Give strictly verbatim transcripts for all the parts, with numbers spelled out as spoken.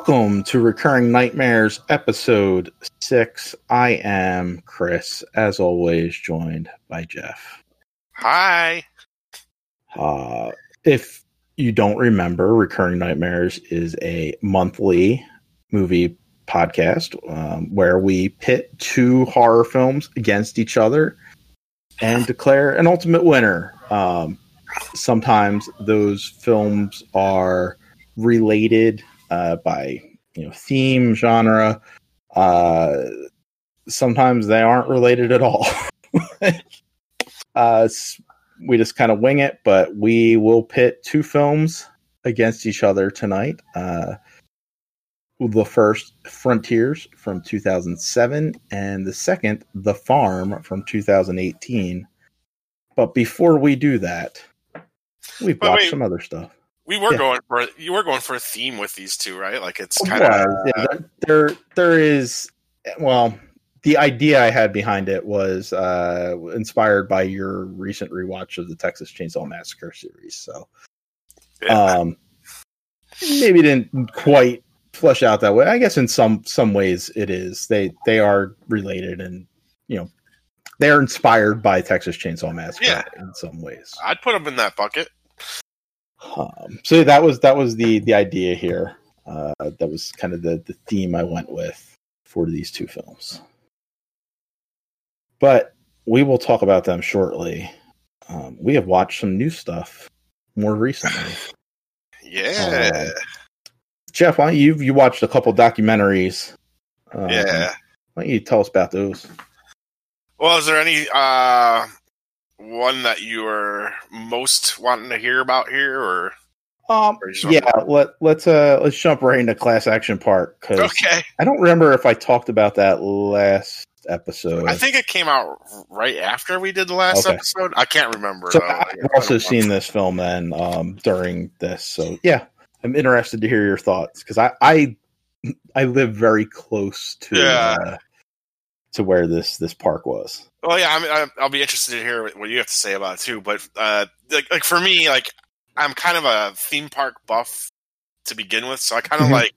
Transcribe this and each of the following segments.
Welcome to Recurring Nightmares, episode six. I am Chris, as always, joined by Jeff. Hi. Uh, if you don't remember, Recurring Nightmares is a monthly movie podcast um, where we pit two horror films against each other and declare an ultimate winner. Um, sometimes those films are related uh, by you know theme, genre. Uh, sometimes they aren't related at all. uh, we just kind of wing it, but we will pit two films against each other tonight. Uh, the first, Frontiers from two thousand seven, and the second, The Farm from two thousand eighteen. But before we do that, we've But watched wait, some other stuff. We were Yeah. going for you were going for a theme with these two, right? Like it's It kind of was, yeah, there, there is. Well, the idea I had behind it was uh, inspired by your recent rewatch of the Texas Chainsaw Massacre series. So, yeah. um, maybe didn't quite flesh out that way. I guess in some some ways it is. They they are related, and you know they're inspired by Texas Chainsaw Massacre Yeah. in some ways. I'd put them in that bucket. Um, so that was that was the the idea here. Uh, that was kind of the the theme I went with for these two films. But we will talk about them shortly. Um, we have watched some new stuff more recently. Yeah. Uh, Jeff, why don't you you watched a couple documentaries? Um, yeah. Why don't you tell us about those? Well, is there any uh one that you are most wanting to hear about here, or? Um, or yeah, let let's uh let's jump right into Class Action Park, because Okay. I don't remember if I talked about that last episode. I think it came out right after we did the last Okay. episode. I can't remember. So though. I've also seen this film then um, during this. So yeah, I'm interested to hear your thoughts, because I, I I live very close to Yeah. uh, to where this this park was. Well, yeah, I mean, I- I'll be interested to hear what you have to say about it too. But uh, like, like for me, like I'm kind of a theme park buff to begin with, so I kind of Mhm. like,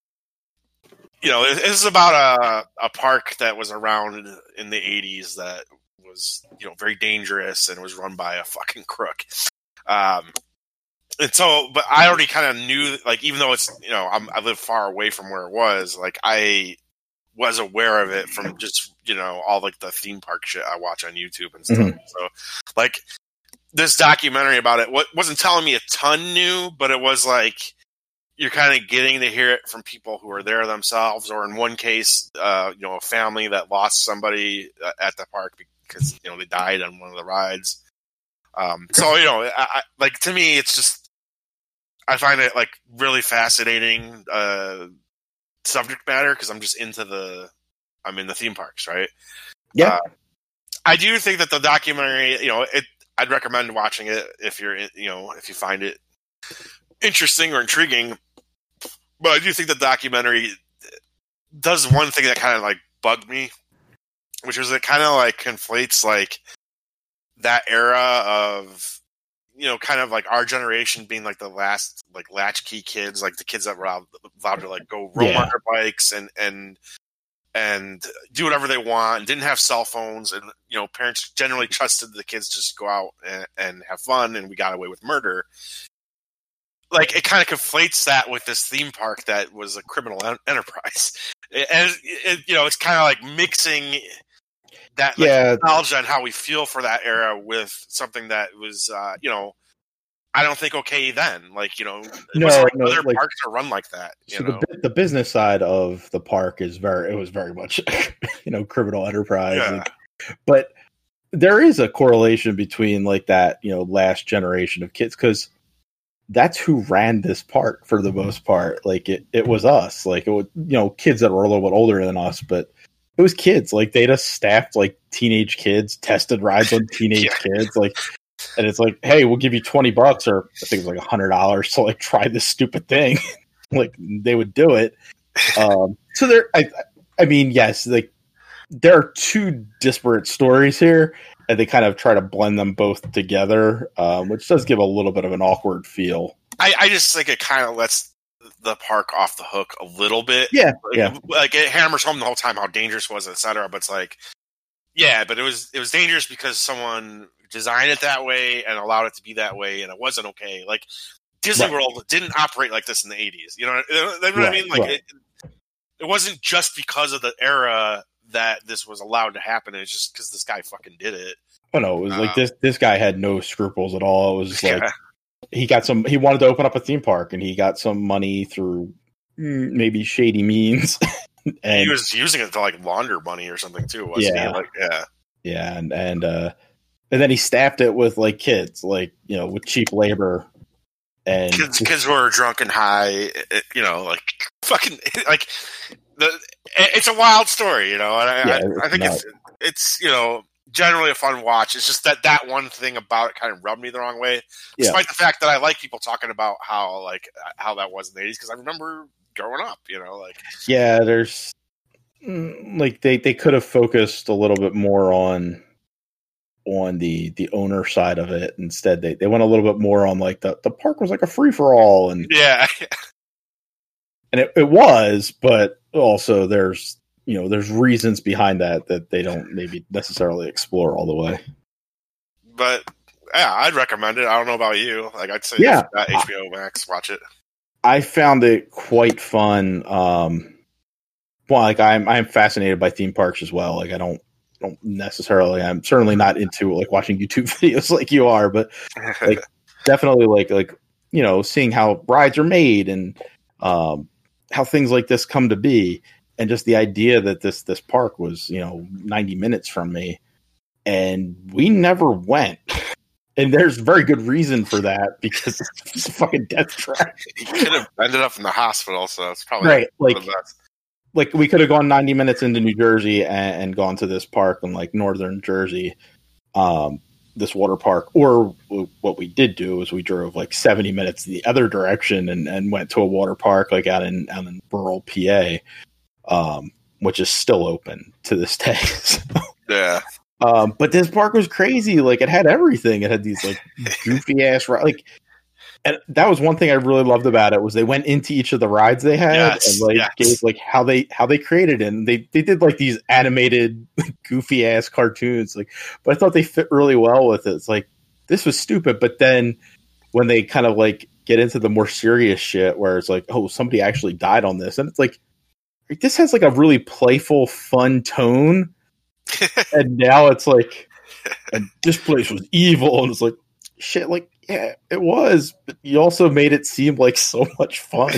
you know, this is about a a park that was around in the eighties that was, you know, very dangerous and was run by a fucking crook. Um, and so, but I already kind of knew, like, even though it's, you know, I'm, I live far away from where it was, like I was aware of it from just, you know, all like the theme park shit I watch on YouTube and stuff. Mhm. So like this documentary about it what wasn't telling me a ton new, but it was like you're kind of getting to hear it from people who are there themselves, or in one case, uh, you know, a family that lost somebody uh, at the park because, you know, they died on one of the rides. Um, so, you know, I, I, like to me, it's just, I find it like really fascinating, uh, subject matter, because I'm just into the I'm in the theme parks, right? Yeah, uh, I do think that the documentary, you know, it I'd recommend watching it if you're, you know, if you find it interesting or intriguing. But I do think the documentary does one thing that kind of like bugged me, which is it kind of like conflates like that era of, you know, kind of like our generation being like the last like latchkey kids, like the kids that were allowed, allowed to like go roam Yeah. on their bikes and and and do whatever they want, and didn't have cell phones, and, you know, parents generally trusted the kids to just go out and, and have fun, and we got away with murder. Like, it kind of conflates that with this theme park that was a criminal en- enterprise. And, it, you know, it's kind of like mixing that like, Yeah. nostalgia and how we feel for that era with something that was, uh, you know, I don't think okay then. Like, you know, it No, wasn't like no, other like- parks are run like that. You so know? the the business side of the park is very it was very much you know criminal enterprise. Yeah. Like, but there is a correlation between like that, you know, last generation of kids, because that's who ran this park for the most part. Like it, it was us, like it was, you know, kids that were a little bit older than us, but it was kids. Like they just staffed like teenage kids, tested rides on teenage Yeah. kids, like, and it's like, hey, we'll give you twenty bucks, or I think it was like a hundred dollars to like try this stupid thing. Like they would do it. Um, so there, I, I mean, yes, like there are two disparate stories here, and they kind of try to blend them both together, um, which does give a little bit of an awkward feel. I, I just think it kind of lets the park off the hook a little bit. Yeah, like, yeah. Like it hammers home the whole time how dangerous it was, et cetera. But it's like, yeah, but it was it was dangerous because someone designed it that way and allowed it to be that way, and it wasn't okay. Like Disney Right. World didn't operate like this in the eighties. You know, you know what Right, I mean? Like right. it, it wasn't just because of the era that this was allowed to happen. It's just because this guy fucking did it. Oh no, it was like Um, this. This guy had no scruples at all. It was just like Yeah. he got some. He wanted to open up a theme park, and he got some money through mm, maybe shady means. and He was using it to like launder money or something too, wasn't Yeah. he? Like, yeah. yeah, and and uh, and then he staffed it with like kids, like you know, with cheap labor. And Kids, kids who are drunk and high, it, you know, like fucking, like the. It's a wild story, you know, and I, Yeah, I, it's I think not- it's it's you know generally a fun watch. It's just that that one thing about it kind of rubbed me the wrong way, Yeah. despite the fact that I like people talking about how like how that was in the eighties because I remember growing up, you know, like yeah, there's mm, like they they could have focused a little bit more on on the the owner side of it. Instead, they they went a little bit more on like the the park was like a free for all, and yeah, and it, it was, but also there's you know there's reasons behind that that they don't maybe necessarily explore all the way. but yeah, I'd recommend it. I don't know about you, like I'd say Yeah. if you got H B O Max, watch it. I found it quite fun. Um, well, like I'm I'm fascinated by theme parks as well. Like I don't don't necessarily. I'm certainly not into like watching YouTube videos like you are, but like definitely like like you know seeing how rides are made and um, how things like this come to be, and just the idea that this this park was you know ninety minutes from me, and we never went. And there's very good reason for that because it's a fucking death trap. He could have ended up in the hospital, so it's probably Right, one like of the best. like we could have gone ninety minutes into New Jersey and, and gone to this park in like northern Jersey, um, this water park. Or w- what we did do is we drove like seventy minutes the other direction and, and went to a water park like out in out in rural P A, um, which is still open to this day. So, Yeah. um, but this park was crazy. Like it had everything. It had these like goofy ass ri- like. And that was one thing I really loved about it was they went into each of the rides they had Yes, and like yes. gave like how they how they created it. And they they did like these animated goofy ass cartoons like but I thought they fit really well with it. It's like this was stupid, but then when they kind of like get into the more serious shit where it's like oh somebody actually died on this and it's like this has like a really playful fun tone and now it's like and this place was evil and it's like shit like yeah, it was, but you also made it seem like so much fun.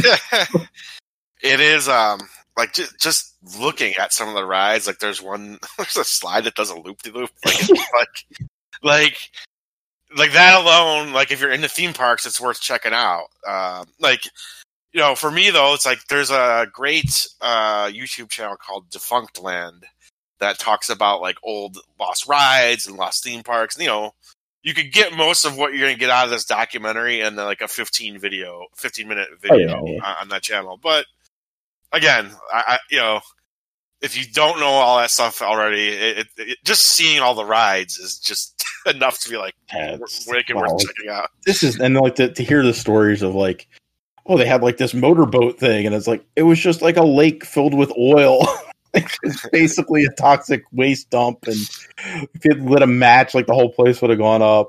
It is um like j- just looking at some of the rides. Like there's one, there's a slide that does a loop de loop. Like it's like like like that alone. Like if you're into theme parks, it's worth checking out. Um, like you know, for me though, it's like there's a great uh, YouTube channel called Defunct Land that talks about like old lost rides and lost theme parks. You know. You could get most of what you're going to get out of this documentary in like a fifteen video, fifteen minute video Oh, yeah, yeah. on that channel. But again, I, I you know, if you don't know all that stuff already, it, it, it, just seeing all the rides is just enough to be like, Yeah, we're, it's- we're making wow. worth checking out. This is and like to, to hear the stories of like, oh, they had like this motorboat thing, and it's like it was just like a lake filled with oil. It's basically a toxic waste dump, and if it lit a match, like the whole place would have gone up.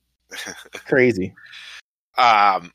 Crazy. Um,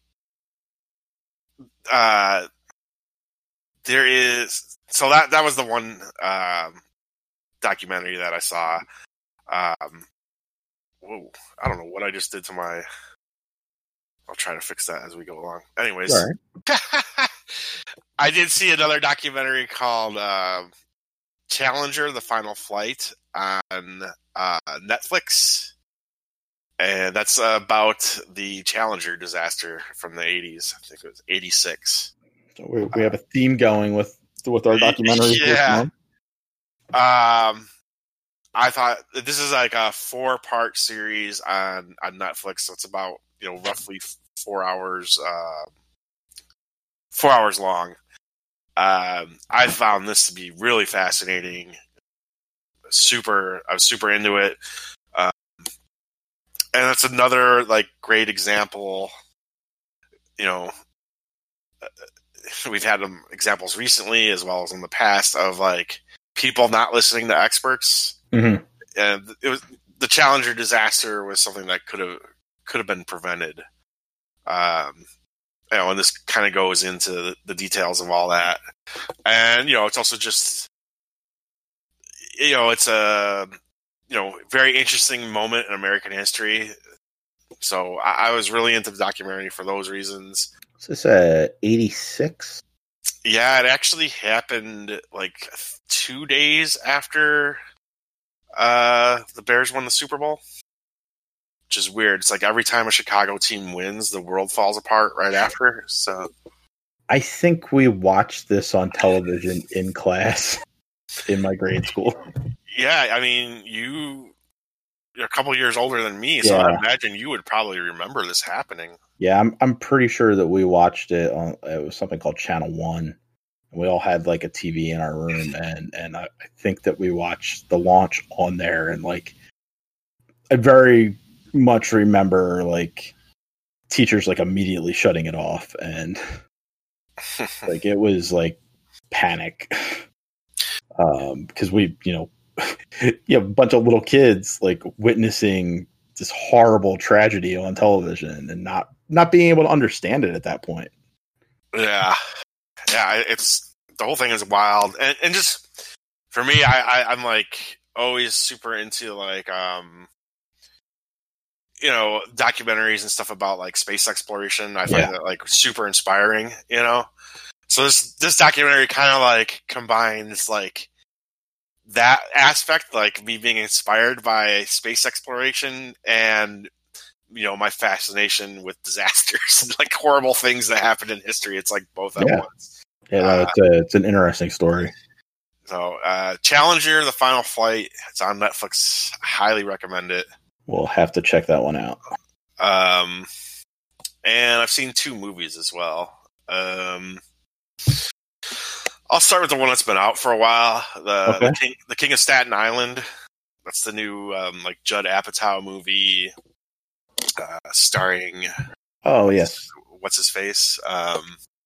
uh, there is so that that was the one um, documentary that I saw. Um, whoa, I don't know what I just did to my. I'll try to fix that as we go along. Anyways, All right. I did see another documentary called uh, Challenger: The Final Flight on uh, Netflix. And that's about the Challenger disaster from the eighties. I think it was eighty-six. So we, we have a theme going with with our documentary. Yeah. Um, I thought this is like a four part series on, on Netflix. So it's about, you know, roughly four hours, uh, four hours long. Um, I found this to be really fascinating. Super, I was super into it. Um, and that's another like great example, you know, we've had um, examples recently as well as in the past of like people not listening to experts. Mm-hmm. And it was the Challenger disaster was something that could have could have been prevented. Um, you know, and this kind of goes into the, the details of all that. And you know, it's also just you know, it's a you know very interesting moment in American history. So I, I was really into the documentary for those reasons. Is this uh, eighty-six? Yeah, it actually happened like two days after uh, the Bears won the Super Bowl, which is weird. It's like every time a Chicago team wins, the world falls apart right after. So I think we watched this on television in class in my grade school. Yeah, I mean, you, you're a couple years older than me, so Yeah. I imagine you would probably remember this happening. Yeah, I'm I'm pretty sure that we watched it on it was something called Channel One. We all had like a T V in our room, and and I, I think that we watched the launch on there, and like I very much remember like teachers like immediately shutting it off, and like it was like panic um because we you know you have a bunch of little kids like witnessing this horrible tragedy on television and not not being able to understand it at that point. Yeah, yeah, it's the whole thing is wild, and and just for me, I, I I'm like always super into like um you know documentaries and stuff about like space exploration. I find Yeah. that like super inspiring, you know. So this this documentary kind of like combines like that aspect, like me being inspired by space exploration, and you know my fascination with disasters and like horrible things that happened in history. It's like both at Yeah. once. Yeah, no, Uh, it's a, it's an interesting story. So, uh, Challenger: The Final Flight. It's on Netflix. Highly recommend it. We'll have to check that one out. Um, and I've seen two movies as well. Um, I'll start with the one that's been out for a while. The Okay. the, King, the King of Staten Island. That's the new um, like Judd Apatow movie, uh, starring Oh yes, what's his face? Um,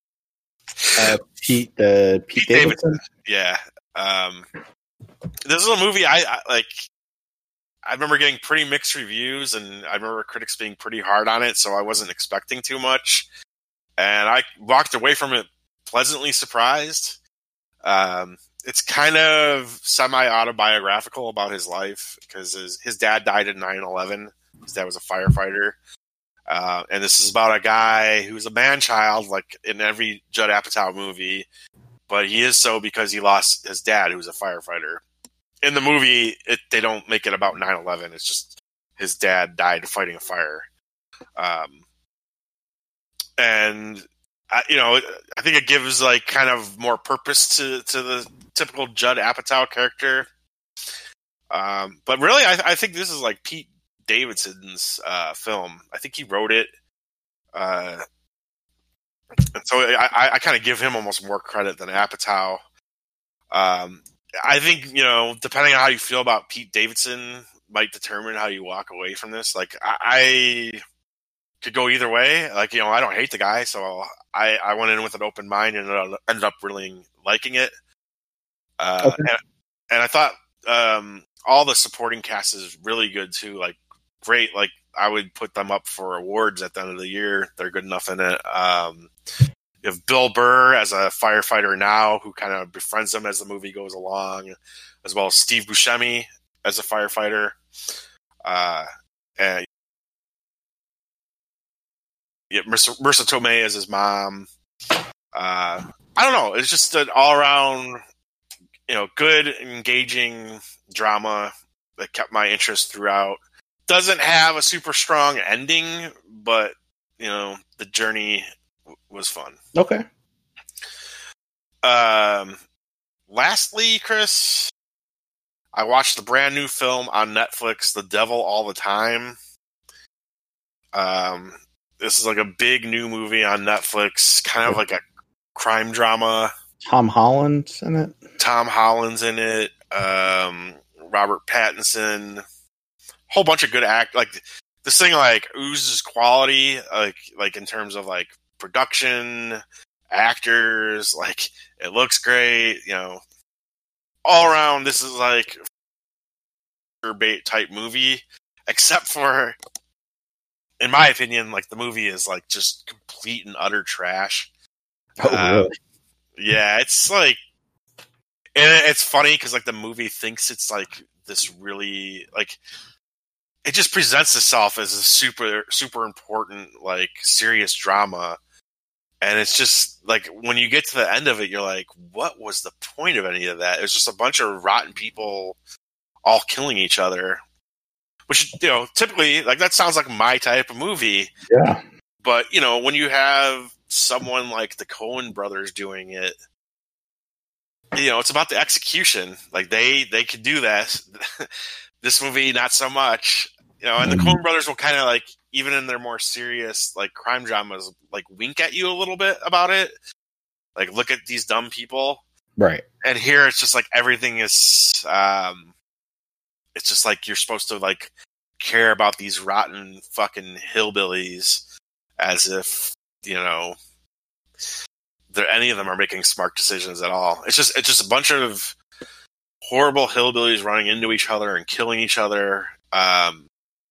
uh, Pete uh, Pete, Pete Davidson. Davidson. Yeah. Um, this is a movie I, I like. I remember getting pretty mixed reviews, and I remember critics being pretty hard on it, so I wasn't expecting too much. And I walked away from it pleasantly surprised. Um, it's kind of semi-autobiographical about his life, because his, his dad died in nine eleven. His dad was a firefighter. Uh, and this is about a guy who's a man-child, like in every Judd Apatow movie, but he is so because he lost his dad, who's a firefighter. In the movie, it, they don't make it about nine eleven. It's just his dad died fighting a fire. Um, and, I, you know, I think it gives, like, kind of more purpose to, to the typical Judd Apatow character. Um, but really, I, I think this is, like, Pete Davidson's uh, film. I think he wrote it. Uh, and so I, I kind of give him almost more credit than Apatow. Um, I think, you know, depending on how you feel about Pete Davidson might determine how you walk away from this. Like, I, I could go either way. Like, you know, I don't hate the guy, so I, I went in with an open mind and ended up really liking it. Uh, Okay. and, and I thought um, all the supporting cast is really good, too. Like, great. Like, I would put them up for awards at the end of the year. They're good enough in it. Um, You have Bill Burr as a firefighter now, who kind of befriends him as the movie goes along, as well as Steve Buscemi as a firefighter. Uh, and yeah, Marissa, Marissa Tomei as his mom. Uh, I don't know. It's just an all-around, you know, good, engaging drama that kept my interest throughout. Doesn't have a super strong ending, but, you know, the journey was fun. Okay. Um, lastly, Chris, I watched the brand new film on Netflix, The Devil All the Time. Um, this is like a big new movie on Netflix, kind of like a crime drama. Tom Holland's in it. Tom Holland's in it. Um, Robert Pattinson. Whole bunch of good act. Like this thing, like oozes quality. Like like in terms of like production, actors, like it looks great, you know. All around, this is like a bait type movie, except for, in my opinion, like the movie is like just complete and utter trash. Oh, really? Um, yeah, it's like, and it's funny because like the movie thinks it's like this really like it just presents itself as a super super important like serious drama, and it's just like when you get to the end of it, you're like, what was the point of any of that? It's just a bunch of rotten people all killing each other, which, you know, typically like that sounds like my type of movie. Yeah, but you know, when you have someone like the Coen brothers doing it, you know, it's about the execution. Like they they could do that. This movie, not so much. You know, and the Coen brothers will kind of like, even in their more serious like crime dramas, like wink at you a little bit about it. Like, look at these dumb people, right? And here it's just like everything is. Um, it's just like you're supposed to like care about these rotten fucking hillbillies, as if, you know, there any of them are making smart decisions at all. It's just it's just a bunch of horrible hillbillies running into each other and killing each other. Um,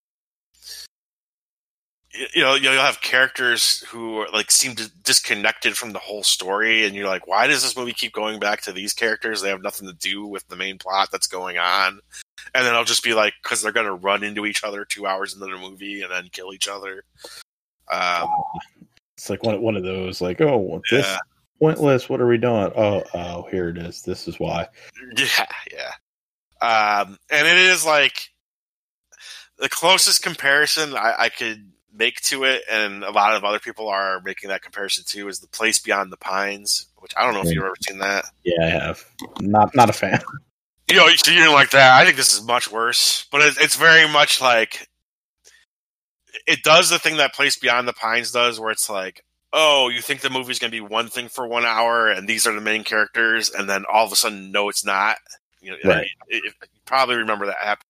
you know, you'll have characters who like seem to disconnected from the whole story, and you're like, why does this movie keep going back to these characters? They have nothing to do with the main plot that's going on. And then I'll just be like, because they're going to run into each other two hours into the movie and then kill each other. Um, it's like one one of those, like, oh, this yeah. pointless. What are we doing? Oh, oh, here it is. This is why. Yeah, yeah. Um, and it is like the closest comparison I, I could make to it, and a lot of other people are making that comparison too, is The Place Beyond the Pines, which I don't know if you've ever seen that. Yeah, I have. Not not a fan. You know, so you didn't like that. I think this is much worse, but it, it's very much like it does the thing that Place Beyond the Pines does, where it's like, oh, you think the movie's going to be one thing for one hour, and these are the main characters, and then all of a sudden, no, it's not. You know, right. it, it, you probably remember that happening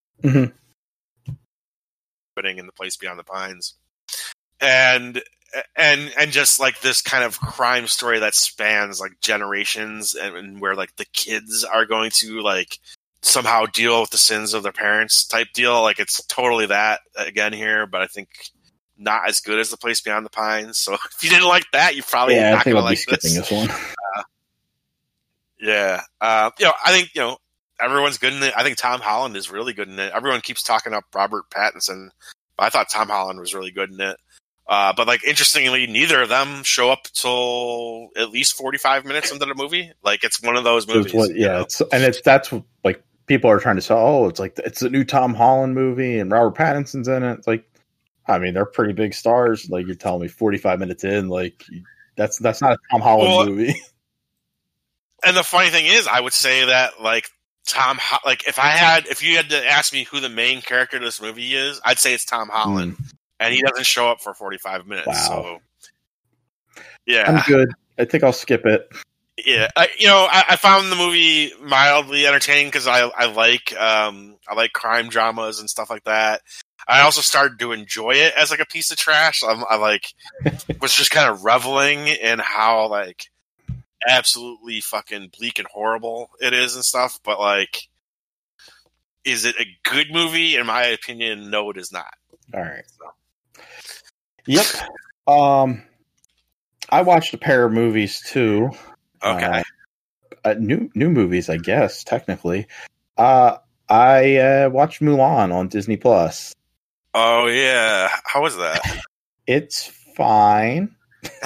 mm-hmm. in The Place Beyond the Pines, and and and just like this kind of crime story that spans like generations, and, and where like the kids are going to like somehow deal with the sins of their parents type deal. Like it's totally that again here, but I think not as good as The Place Beyond the Pines. So if you didn't like that, you probably yeah, not I think gonna I'll like be skipping this. this one. Uh, yeah, uh, you know, I think you know everyone's good in it. I think Tom Holland is really good in it. Everyone keeps talking up Robert Pattinson, but I thought Tom Holland was really good in it. Uh, but like interestingly, neither of them show up till at least forty-five minutes into the movie. Like it's one of those movies. It's what, yeah, it's, and it's that's what, like people are trying to say. Oh, it's like it's a new Tom Holland movie, and Robert Pattinson's in it. It's like, I mean, they're pretty big stars. Like you're telling me, forty-five minutes in, like that's that's not a Tom Holland well, movie. And the funny thing is, I would say that like Tom, like if I had, if you had to ask me who the main character of this movie is, I'd say it's Tom Holland. Mm. And he doesn't show up for forty-five minutes. Wow. So, yeah. I'm good. I think I'll skip it. Yeah. I, you know, I, I found the movie mildly entertaining because I, I like um, I like crime dramas and stuff like that. I also started to enjoy it as like a piece of trash. I'm, I like was just kind of reveling in how like absolutely fucking bleak and horrible it is and stuff. But like, is it a good movie? In my opinion, no, it is not. All right. So. Yep. Um, I watched a pair of movies too. Okay. Uh, uh, new new movies, I guess technically. Uh, I uh, watched Mulan on Disney Plus. Oh yeah, how was that? It's fine.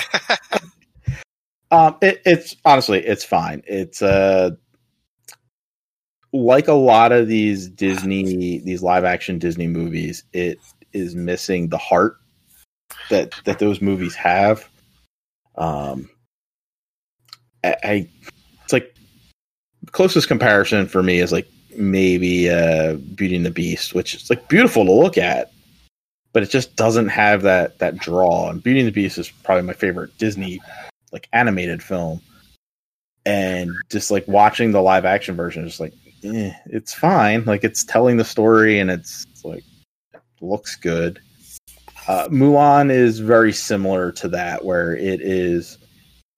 um, it, it's honestly, it's fine. It's uh, like a lot of these Disney, these live action Disney movies. It is missing the heart that that those movies have. Um, I, I it's like the closest comparison for me is like maybe uh, Beauty and the Beast, which is like beautiful to look at, but it just doesn't have that that draw. And Beauty and the Beast is probably my favorite Disney like animated film, and just like watching the live action version, is just like eh, it's fine. Like it's telling the story and it's, it's like it looks good. Uh, Mulan is very similar to that, where it is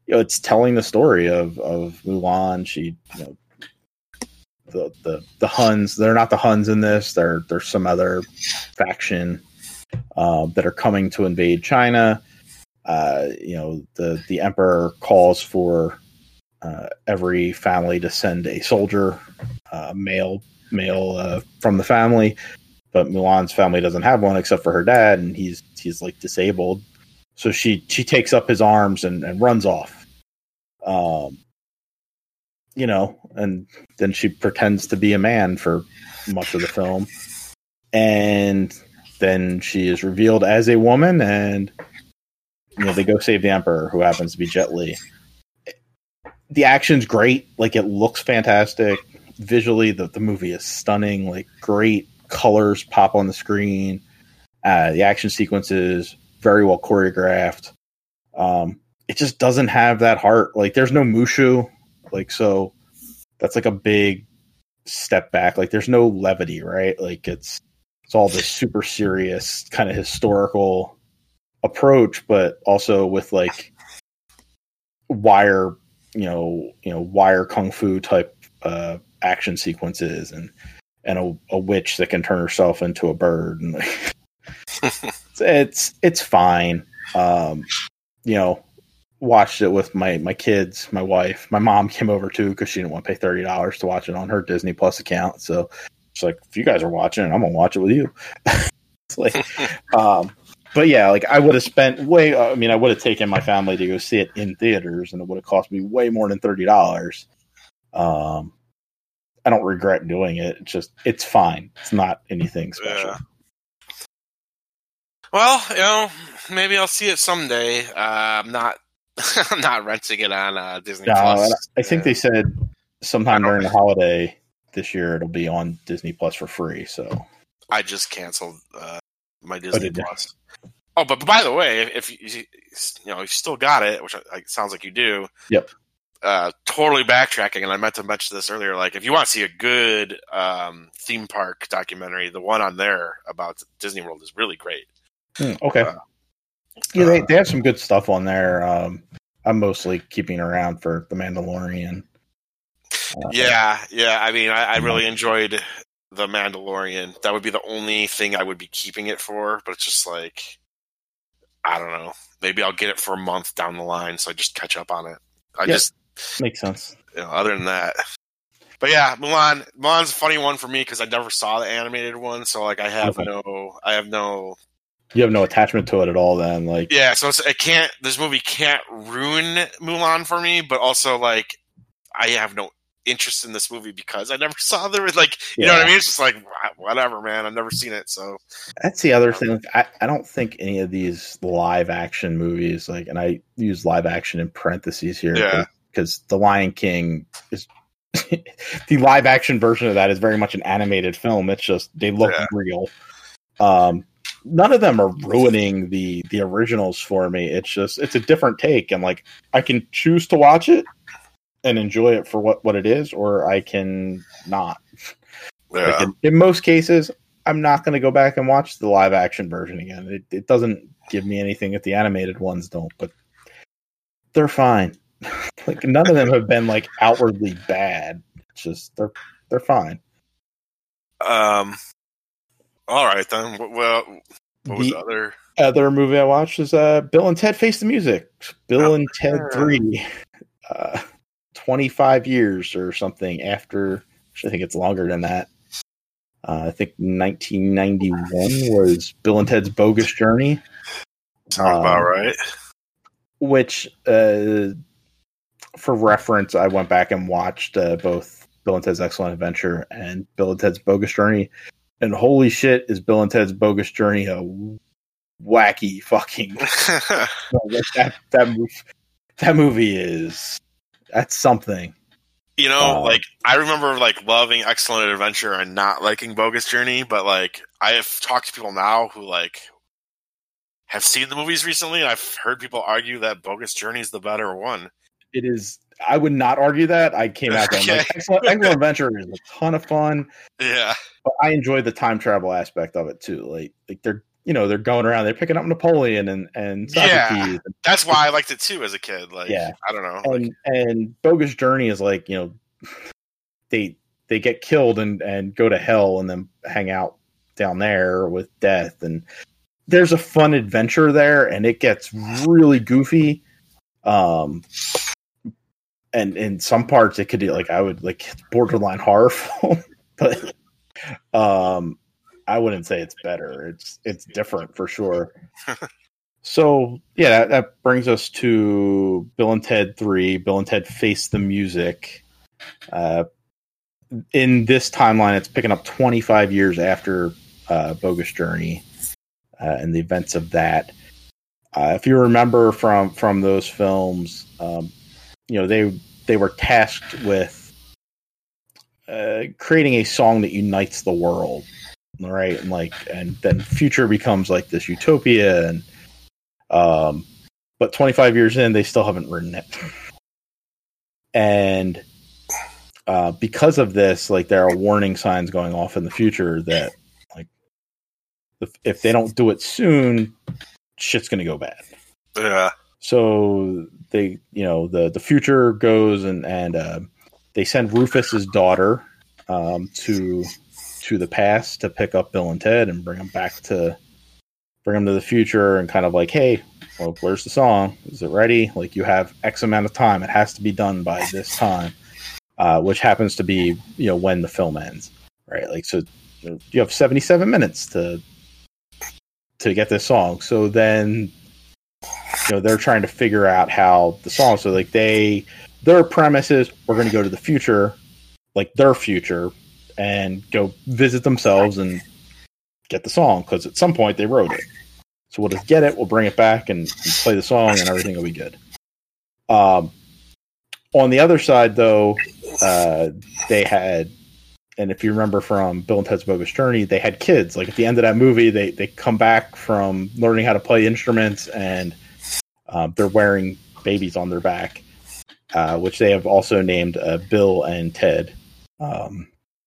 you know, it's telling the story of of Mulan. She, you know, the the the Huns. They're not the Huns in this. They're there's some other faction uh, that are coming to invade China. Uh, you know, the the emperor calls for uh, every family to send a soldier, uh, male male uh, from the family. But Mulan's family doesn't have one except for her dad, and he's he's like disabled. So she she takes up his arms and, and runs off. Um, you know, and then she pretends to be a man for much of the film, and then she is revealed as a woman, and you know they go save the emperor, who happens to be Jet Li. The action's great, like it looks fantastic visually. The the movie is stunning, like great colors pop on the screen. Uh, the action sequences very well choreographed. Um, it just doesn't have that heart. Like there's no Mushu. Like, so that's like a big step back. Like there's no levity, right? Like it's, it's all this super serious kind of historical approach, but also with like wire, you know, you know, wire kung fu type, uh, action sequences and, and a, a witch that can turn herself into a bird. And like, it's, it's, it's fine. Um, you know, watched it with my, my kids, my wife, my mom came over too, cause she didn't want to pay thirty dollars to watch it on her Disney Plus account. So it's like, if you guys are watching it, I'm going to watch it with you. It's like, um, but yeah, like I would have spent way, uh, I mean, I would have taken my family to go see it in theaters and it would have cost me way more than thirty dollars. Um, I don't regret doing it. It's just, it's fine. It's not anything special. Yeah. Well, you know, maybe I'll see it someday. Uh, I'm not, I'm not renting it on uh, Disney No, Plus. I think yeah. they said sometime during the holiday this year it'll be on Disney Plus for free. So I just canceled uh, my Disney oh, Plus. Oh, but, but by the way, if you you know you still got it, which like, sounds like you do. Yep. Uh, totally backtracking, and I meant to mention this earlier. Like, if you want to see a good um, theme park documentary, the one on there about Disney World is really great. Mm, okay. Uh, yeah, they, they have some good stuff on there. Um, I'm mostly keeping around for The Mandalorian. Uh, yeah, yeah. I mean, I, I really enjoyed The Mandalorian. That would be the only thing I would be keeping it for, but it's just like, I don't know. Maybe I'll get it for a month down the line, so I just catch up on it. I yep. just makes sense. You know, other than that, but yeah, Mulan. Mulan's a funny one for me because I never saw the animated one, so like I have okay. no, I have no. You have no attachment to it at all, then, like yeah. So it's, it can't. This movie can't ruin Mulan for me, but also like I have no interest in this movie because I never saw the like. You yeah. know what I mean? It's just like whatever, man. I've never seen it, so that's the other thing. I, I don't think any of these live action movies, like, and I use live action in parentheses here, yeah, because The Lion King is the live action version of that is very much an animated film. It's just they look yeah. real. Um, none of them are ruining the the originals for me. It's just it's a different take, and like I can choose to watch it and enjoy it for what, what it is, or I can not. Yeah. Like in, in most cases, I'm not going to go back and watch the live action version again. It, it doesn't give me anything that the animated ones don't, but they're fine. Like none of them have been like outwardly bad. It's just they're they're fine. Um. All right then. Well, what was the the other other movie I watched is uh, Bill and Ted Face the Music. Bill oh, and Ted yeah. Three. Uh, twenty-five years or something after. I think it's longer than that. Uh, I think nineteen ninety-one was Bill and Ted's Bogus Journey. Sounds um, about right. Which, uh, for reference, I went back and watched uh, both Bill and Ted's Excellent Adventure and Bill and Ted's Bogus Journey. And holy shit, is Bill and Ted's Bogus Journey a wacky fucking... like that, that, movie, that movie is... That's something. You know, um, like, I remember, like, loving Excellent Adventure and not liking Bogus Journey, but, like, I have talked to people now who, like, have seen the movies recently, and I've heard people argue that Bogus Journey is the better one. It is... I would not argue that. I came out there. Okay. Like, Excellent, Excellent Adventure is a ton of fun. Yeah. But I enjoy the time travel aspect of it, too. Like, like they're, you know, they're going around, they're picking up Napoleon and and Socrates. Yeah, and, that's why I liked it too as a kid. Like, yeah, I don't know. and Like, and Bogus Journey is like, you know, they they get killed and and go to hell and then hang out down there with death, and there's a fun adventure there, and it gets really goofy. Um, and in some parts, it could be like I would like borderline horror film, but um, I wouldn't say it's better. It's it's different for sure. So yeah, that, that brings us to Bill and Ted three. Bill and Ted Face the Music. Uh, in this timeline, it's picking up twenty-five years after uh, Bogus Journey uh, and the events of that. Uh, if you remember from from those films, um, you know they they were tasked with uh, creating a song that unites the world, right? And like, and then Future becomes like this utopia, and um, but twenty-five years in, they still haven't written it, and uh, because of this, like there are warning signs going off in the future that like if, if they don't do it soon, shit's gonna go bad. Yeah. So they, you know, the the future goes and and uh, they send Rufus's daughter um, to to the past to pick up Bill and Ted and bring them back to bring them to the future and kind of like, hey, well, where's the song? Is it ready? Like you have X amount of time. It has to be done by this time, uh, which happens to be, you know, when the film ends, right? Like so, you have seventy-seven minutes to to get this song. So then, you know, they're trying to figure out how the song. So like they, their premise is we're going to go to the future, like their future, and go visit themselves and get the song because at some point they wrote it. So we'll just get it, we'll bring it back and, and play the song, and everything will be good. Um, on the other side, though, uh, they had. And if you remember from Bill and Ted's Bogus Journey, they had kids. Like at the end of that movie, they, they come back from learning how to play instruments, and um, they're wearing babies on their back, uh, which they have also named uh, Bill and Ted. Um,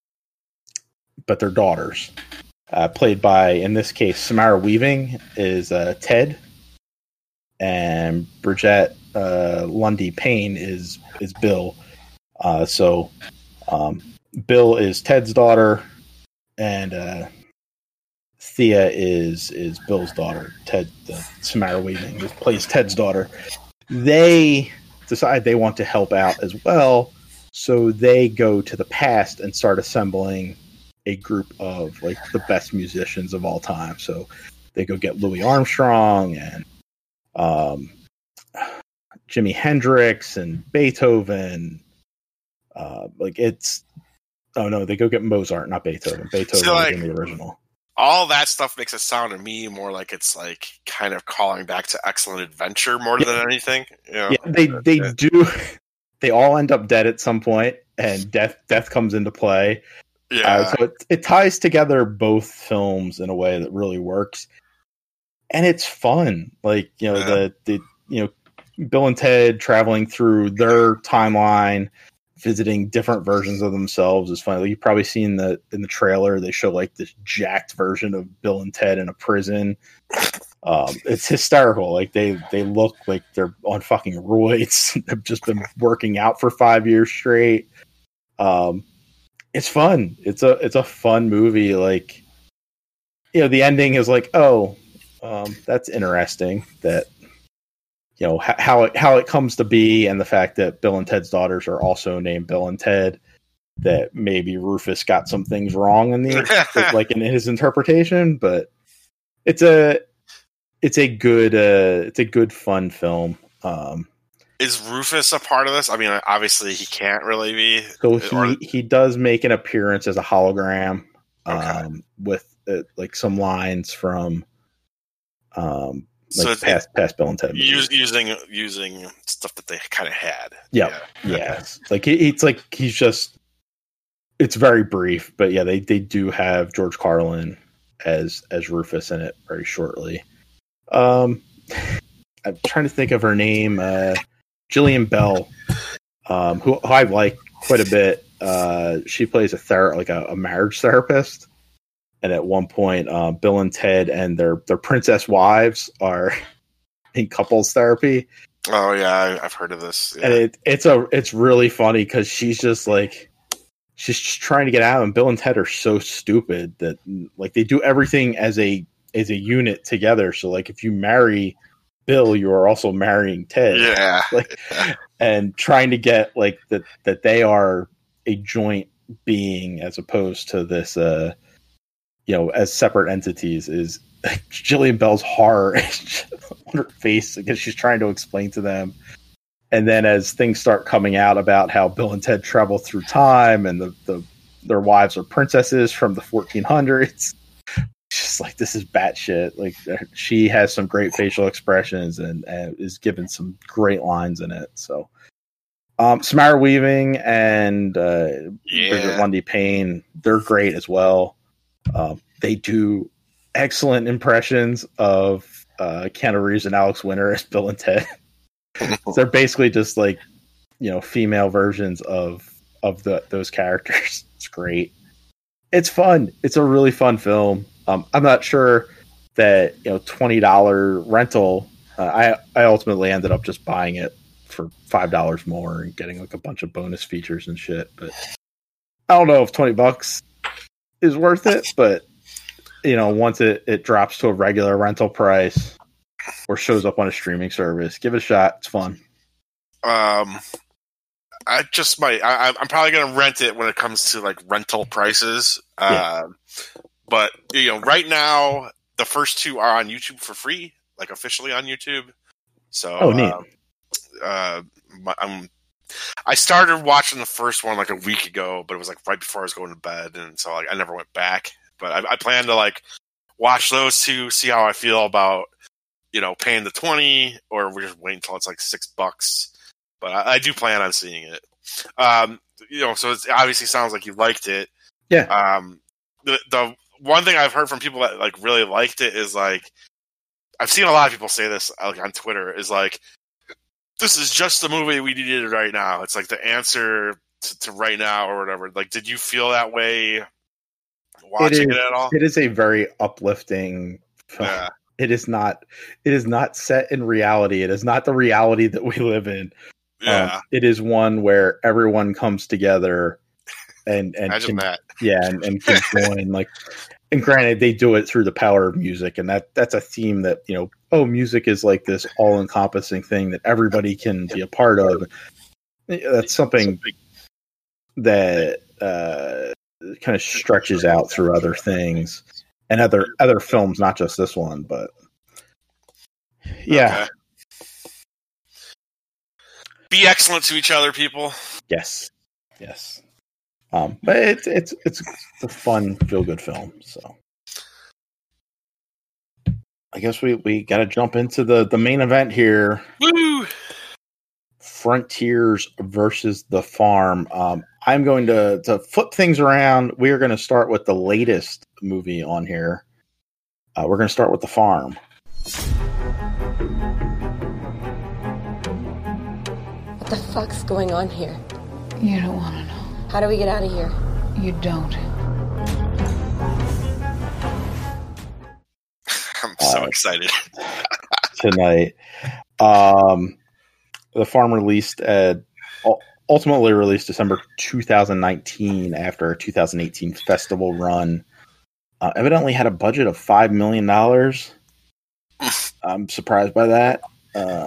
but they're daughters, uh, played by, in this case, Samara Weaving is uh, Ted, and Bridget uh, Lundy Payne is is Bill. Uh, so. Um, Bill is Ted's daughter, and uh, Thea is is Bill's daughter. Ted, uh, Samara Weaving, who plays Ted's daughter. They decide they want to help out as well, so they go to the past and start assembling a group of like the best musicians of all time. So they go get Louis Armstrong and um, Jimi Hendrix and Beethoven. Uh, like it's. Oh no, they go get Mozart, not Beethoven. Beethoven so, like, was in the original. All that stuff makes it sound to me more like it's like kind of calling back to Excellent Adventure more yeah. than anything. You know? Yeah, they they yeah. do. They all end up dead at some point, and death death comes into play. Yeah, uh, so it it ties together both films in a way that really works, and it's fun. Like you know yeah. the the you know Bill and Ted traveling through their timeline. Visiting different versions of themselves is funny. Like you've probably seen the in the trailer. They show like this jacked version of Bill and Ted in a prison. Um, it's hysterical. Like they they look like they're on fucking roids. They've just been working out for five years straight. Um, it's fun. It's a it's a fun movie. Like you know, the ending is like, oh, um, that's interesting. That. You know how it how it comes to be, and the fact that Bill and Ted's daughters are also named Bill and Ted. That maybe Rufus got some things wrong in the like in his interpretation, but it's a it's a good uh, it's a good fun film. Um, Is Rufus a part of this? I mean, obviously he can't really be. So he or... he does make an appearance as a hologram, okay. um, with uh, like some lines from. Um, Like so it's past, past Bill and Ted use, using using stuff that they kind of had. Yep. Yeah, yeah. It's like he, it's like he's just. It's very brief, but yeah, they, they do have George Carlin as as Rufus in it very shortly. Um, I'm trying to think of her name, uh, Jillian Bell, um, who, who I like quite a bit. Uh, she plays a ther- like a, a marriage therapist, and at one point, uh, Bill and Ted and their their princess wives are in couples therapy. Oh yeah, I, I've heard of this. Yeah. And it, it's a it's really funny because she's just like she's just trying to get out, and Bill and Ted are so stupid that like they do everything as a as a unit together. So like if you marry Bill, you are also marrying Ted. Yeah, like, and trying to get like that that they are a joint being as opposed to this, uh, you know, as separate entities is. Jillian Bell's horror on her face because she's trying to explain to them. And then as things start coming out about how Bill and Ted travel through time and the, the their wives are princesses from the fourteen hundreds, it's just like, this is batshit. Like she has some great facial expressions and, and is given some great lines in it. So um, Samara Weaving and uh, yeah. Bridget Lundy Payne, they're great as well. Um, they do excellent impressions of uh, Keanu Reeves and Alex Winter as Bill and Ted. They're basically just like, you know, female versions of of the those characters. It's great. It's fun. It's a really fun film. Um, I'm not sure that, you know, twenty dollars rental. Uh, I I ultimately ended up just buying it for five dollars more and getting like a bunch of bonus features and shit. But I don't know if twenty bucks is worth it, but you know, once it, it drops to a regular rental price or shows up on a streaming service, give it a shot. It's fun. Um, I just might. I, I'm probably going to rent it when it comes to like rental prices. Yeah. Uh, but you know, right now the first two are on YouTube for free, like officially on YouTube. So, oh, neat. Uh, uh, I'm. I started watching the first one like a week ago, but it was like right before I was going to bed, and so like I never went back. But I, I plan to like watch those two, see how I feel about, you know, paying the twenty, or we're just waiting until it's like six bucks. But I, I do plan on seeing it. Um, you know, so it obviously sounds like you liked it. Yeah. Um, the the one thing I've heard from people that like really liked it is like, I've seen a lot of people say this like on Twitter, is like, this is just the movie we needed right now. It's like the answer to, to right now or whatever. Like, did you feel that way watching it, it, is, it at all? It is a very uplifting film. Yeah. It is not. It is not set in reality. It is not the reality that we live in. Yeah. Um, it is one where everyone comes together and and imagine can, that. Yeah, and, and can join. Like, and granted, they do it through the power of music, and that that's a theme that, you know. Oh, music is like this all-encompassing thing that everybody can be a part of. That's something that uh, kind of stretches out through other things and other other films, not just this one. But yeah, okay. Be excellent to each other, people. Yes, yes. Um, but it's it's it's a fun, feel-good film. So. I guess we, we got to jump into the, the main event here. Woo! Frontiers versus The Farm. Um, I'm going to, to flip things around. We are going to start with the latest movie on here. Uh, we're going to start with The Farm. What the fuck's going on here? You don't want to know. How do we get out of here? You don't. I'm so uh, excited tonight. Um, The Farm released, uh, ultimately released December two thousand nineteen after a two thousand eighteen festival run. Uh, evidently had a budget of five million dollars. I'm surprised by that. Uh,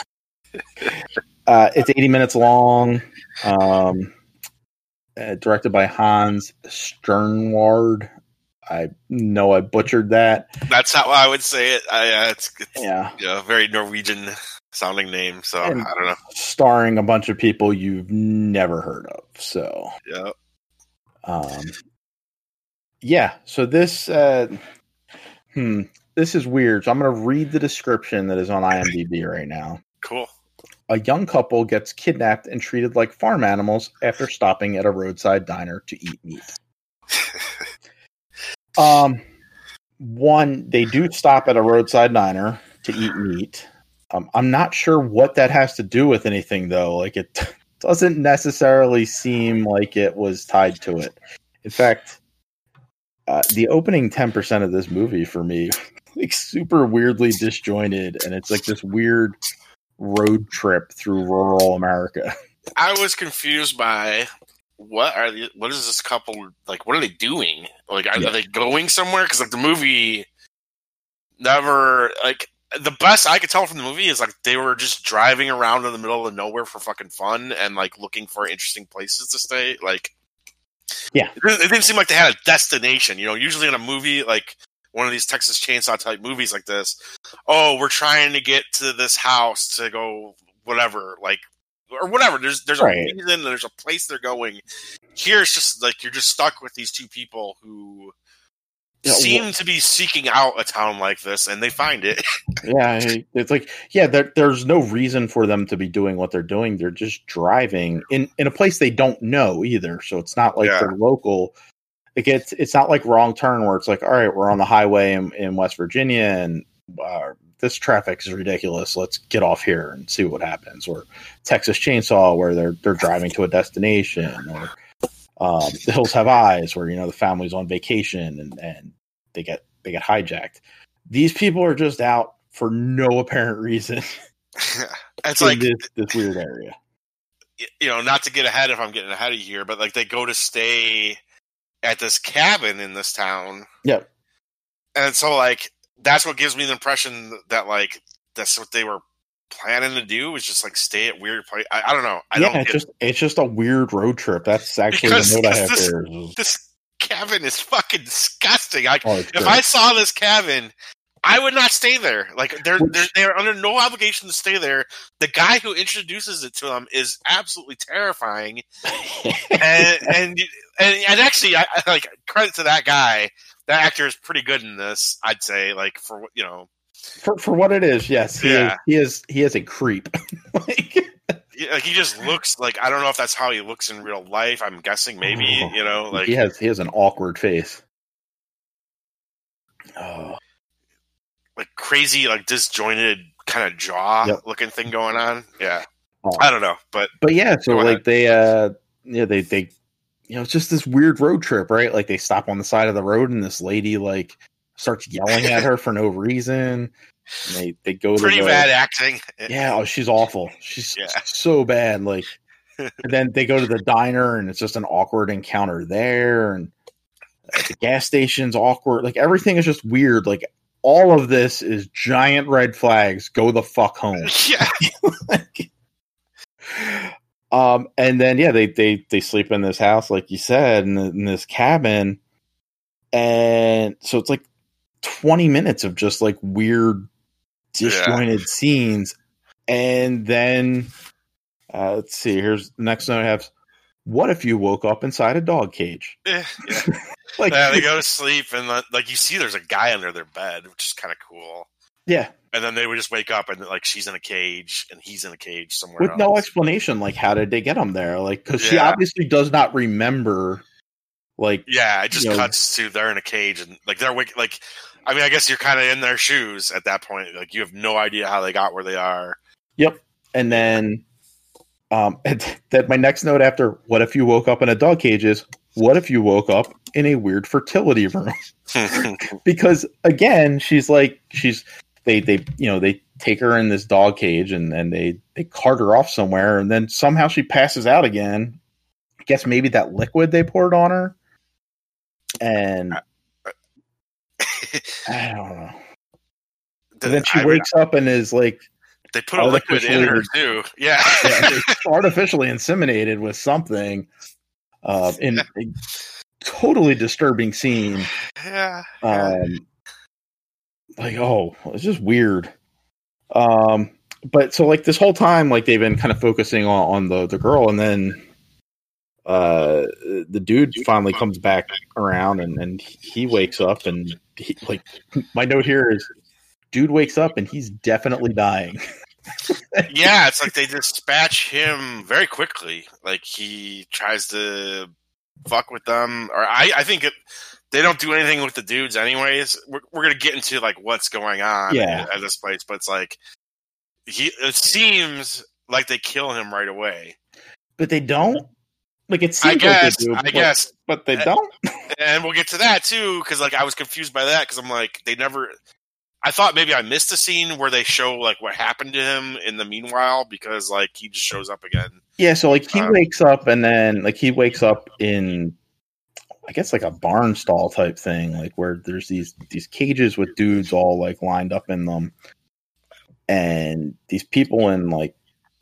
uh, it's eighty minutes long. Um, uh, directed by Hans Sternward. I know I butchered that. That's how I would say it. I, uh, it's, it's yeah, you know, very Norwegian sounding name. So and I don't know. Starring a bunch of people you've never heard of. So yeah, um, yeah. So this, uh, hmm, this is weird. So I'm going to read the description that is on IMDb right now. Cool. A young couple gets kidnapped and treated like farm animals after stopping at a roadside diner to eat meat. Um, one, they do stop at a roadside diner to eat meat. Um, I'm not sure what that has to do with anything, though. Like, it doesn't necessarily seem like it was tied to it. In fact, uh, the opening ten percent of this movie for me, like super weirdly disjointed, and it's like this weird road trip through rural America. I was confused by what are the, what is this couple like? What are they doing? Like, are, Yeah. are they going somewhere? Because like the movie never like the best I could tell from the movie is like they were just driving around in the middle of nowhere for fucking fun and like looking for interesting places to stay. Like, Yeah. it didn't, it didn't seem like they had a destination. You know, usually in a movie like one of these Texas Chainsaw type movies like this, oh, we're trying to get to this house to go whatever, like. Or whatever. There's there's Right. a reason. There's a place they're going. Here, it's just like you're just stuck with these two people who Yeah, seem well- to be seeking out a town like this, and they find it. Yeah, it's like yeah, there, there's no reason for them to be doing what they're doing. They're just driving in, in a place they don't know either. So it's not like Yeah. they're local. It gets it's not like Wrong Turn where it's like, all right, we're on the highway in, in West Virginia and uh, this traffic is ridiculous. Let's get off here and see what happens. Or Texas Chainsaw where they're they're driving to a destination, or um, The Hills Have Eyes where you know the family's on vacation and, and they get they get hijacked. These people are just out for no apparent reason It's in like this, this weird area. you know, not to get ahead if I'm getting ahead of you here, but like they go to stay at this cabin in this town, Yep. and so like that's what gives me the impression that like that's what they were planning to do was just like stay at weird place. I, I don't know. I yeah, don't it's get just it's just a weird road trip. That's actually Because- the note I have because here. this cabin is fucking disgusting. I, Oh, it's if great. I saw this cabin, I would not stay there. Like they're, Which- they're they're under no obligation to stay there. The guy who introduces it to them is absolutely terrifying. and and and, and actually, I, I like credit to that guy. That actor is pretty good in this. I'd say, like for what you know, for for what it is, yes, he Yeah. is he is he is a creep. Like, he, like he just looks like I don't know if that's how he looks in real life. I'm guessing maybe Oh. you know like he has he has an awkward face. Oh, like crazy, like disjointed kind of jaw Yep. looking thing going on. Yeah. Oh. I don't know, but but yeah, so Go like ahead. they uh yeah they they you know it's just this weird road trip, right? Like they stop on the side of the road and this lady like starts yelling at her for no reason. And they they go pretty to the, bad acting. Yeah, oh, she's awful. She's Yeah. so bad. Like, and then they go to the diner, and it's just an awkward encounter there, and uh, the gas station's awkward. Like everything is just weird. Like all of this is giant red flags. Go the fuck home. Yeah. Like, um, and then yeah, they they they sleep in this house, like you said, in, the, in this cabin, and so it's like twenty minutes of just like weird disjointed scenes, and then uh, let's see. Here's the next note I have. What if you woke up inside a dog cage? Yeah. yeah. Like, Yeah, they go to sleep and uh, like you see there's a guy under their bed, which is kind of cool. yeah, And then they would just wake up and like she's in a cage and he's in a cage somewhere with else. no explanation. Like, how did they get him there? Like, because she Yeah. obviously does not remember. Like, Yeah, it just you know, cuts to they're in a cage and like they're wake like I mean I guess you're kind of in their shoes at that point. Like you have no idea how they got where they are. Yep. And then um and that my next note after what if you woke up in a dog cage is what if you woke up in a weird fertility room? Because again, she's like she's they they you know, they take her in this dog cage and, and they, they cart her off somewhere and then somehow she passes out again. I guess maybe that liquid they poured on her. And I don't know. And then she I- wakes up and is like They put a liquid in her artificially- too. Yeah. yeah, it's artificially inseminated with something uh, in a totally disturbing scene. yeah. Um, like, oh, it's just weird. Um, but so like this whole time, like they've been kind of focusing on, on the, the girl, and then uh, the dude finally comes back around, and, and he wakes up, and he, like my note here is, dude wakes up and he's definitely dying. Yeah, it's like they dispatch him very quickly. Like he tries to fuck with them, or I, I think it, they don't do anything with the dudes anyways. We're, we're gonna get into like what's going on Yeah. at, at this place, but it's like he. It seems like they kill him right away. But they don't. Like it seems I guess, like they do, I but, guess, but they don't. And we'll get to that too, because like I was confused by that because I'm like they never. I thought maybe I missed a scene where they show like what happened to him in the meanwhile because like he just shows up again. Yeah, so like he um, wakes up and then like he wakes up in, I guess like a barn stall type thing, like where there's these these cages with dudes all like lined up in them, and these people in like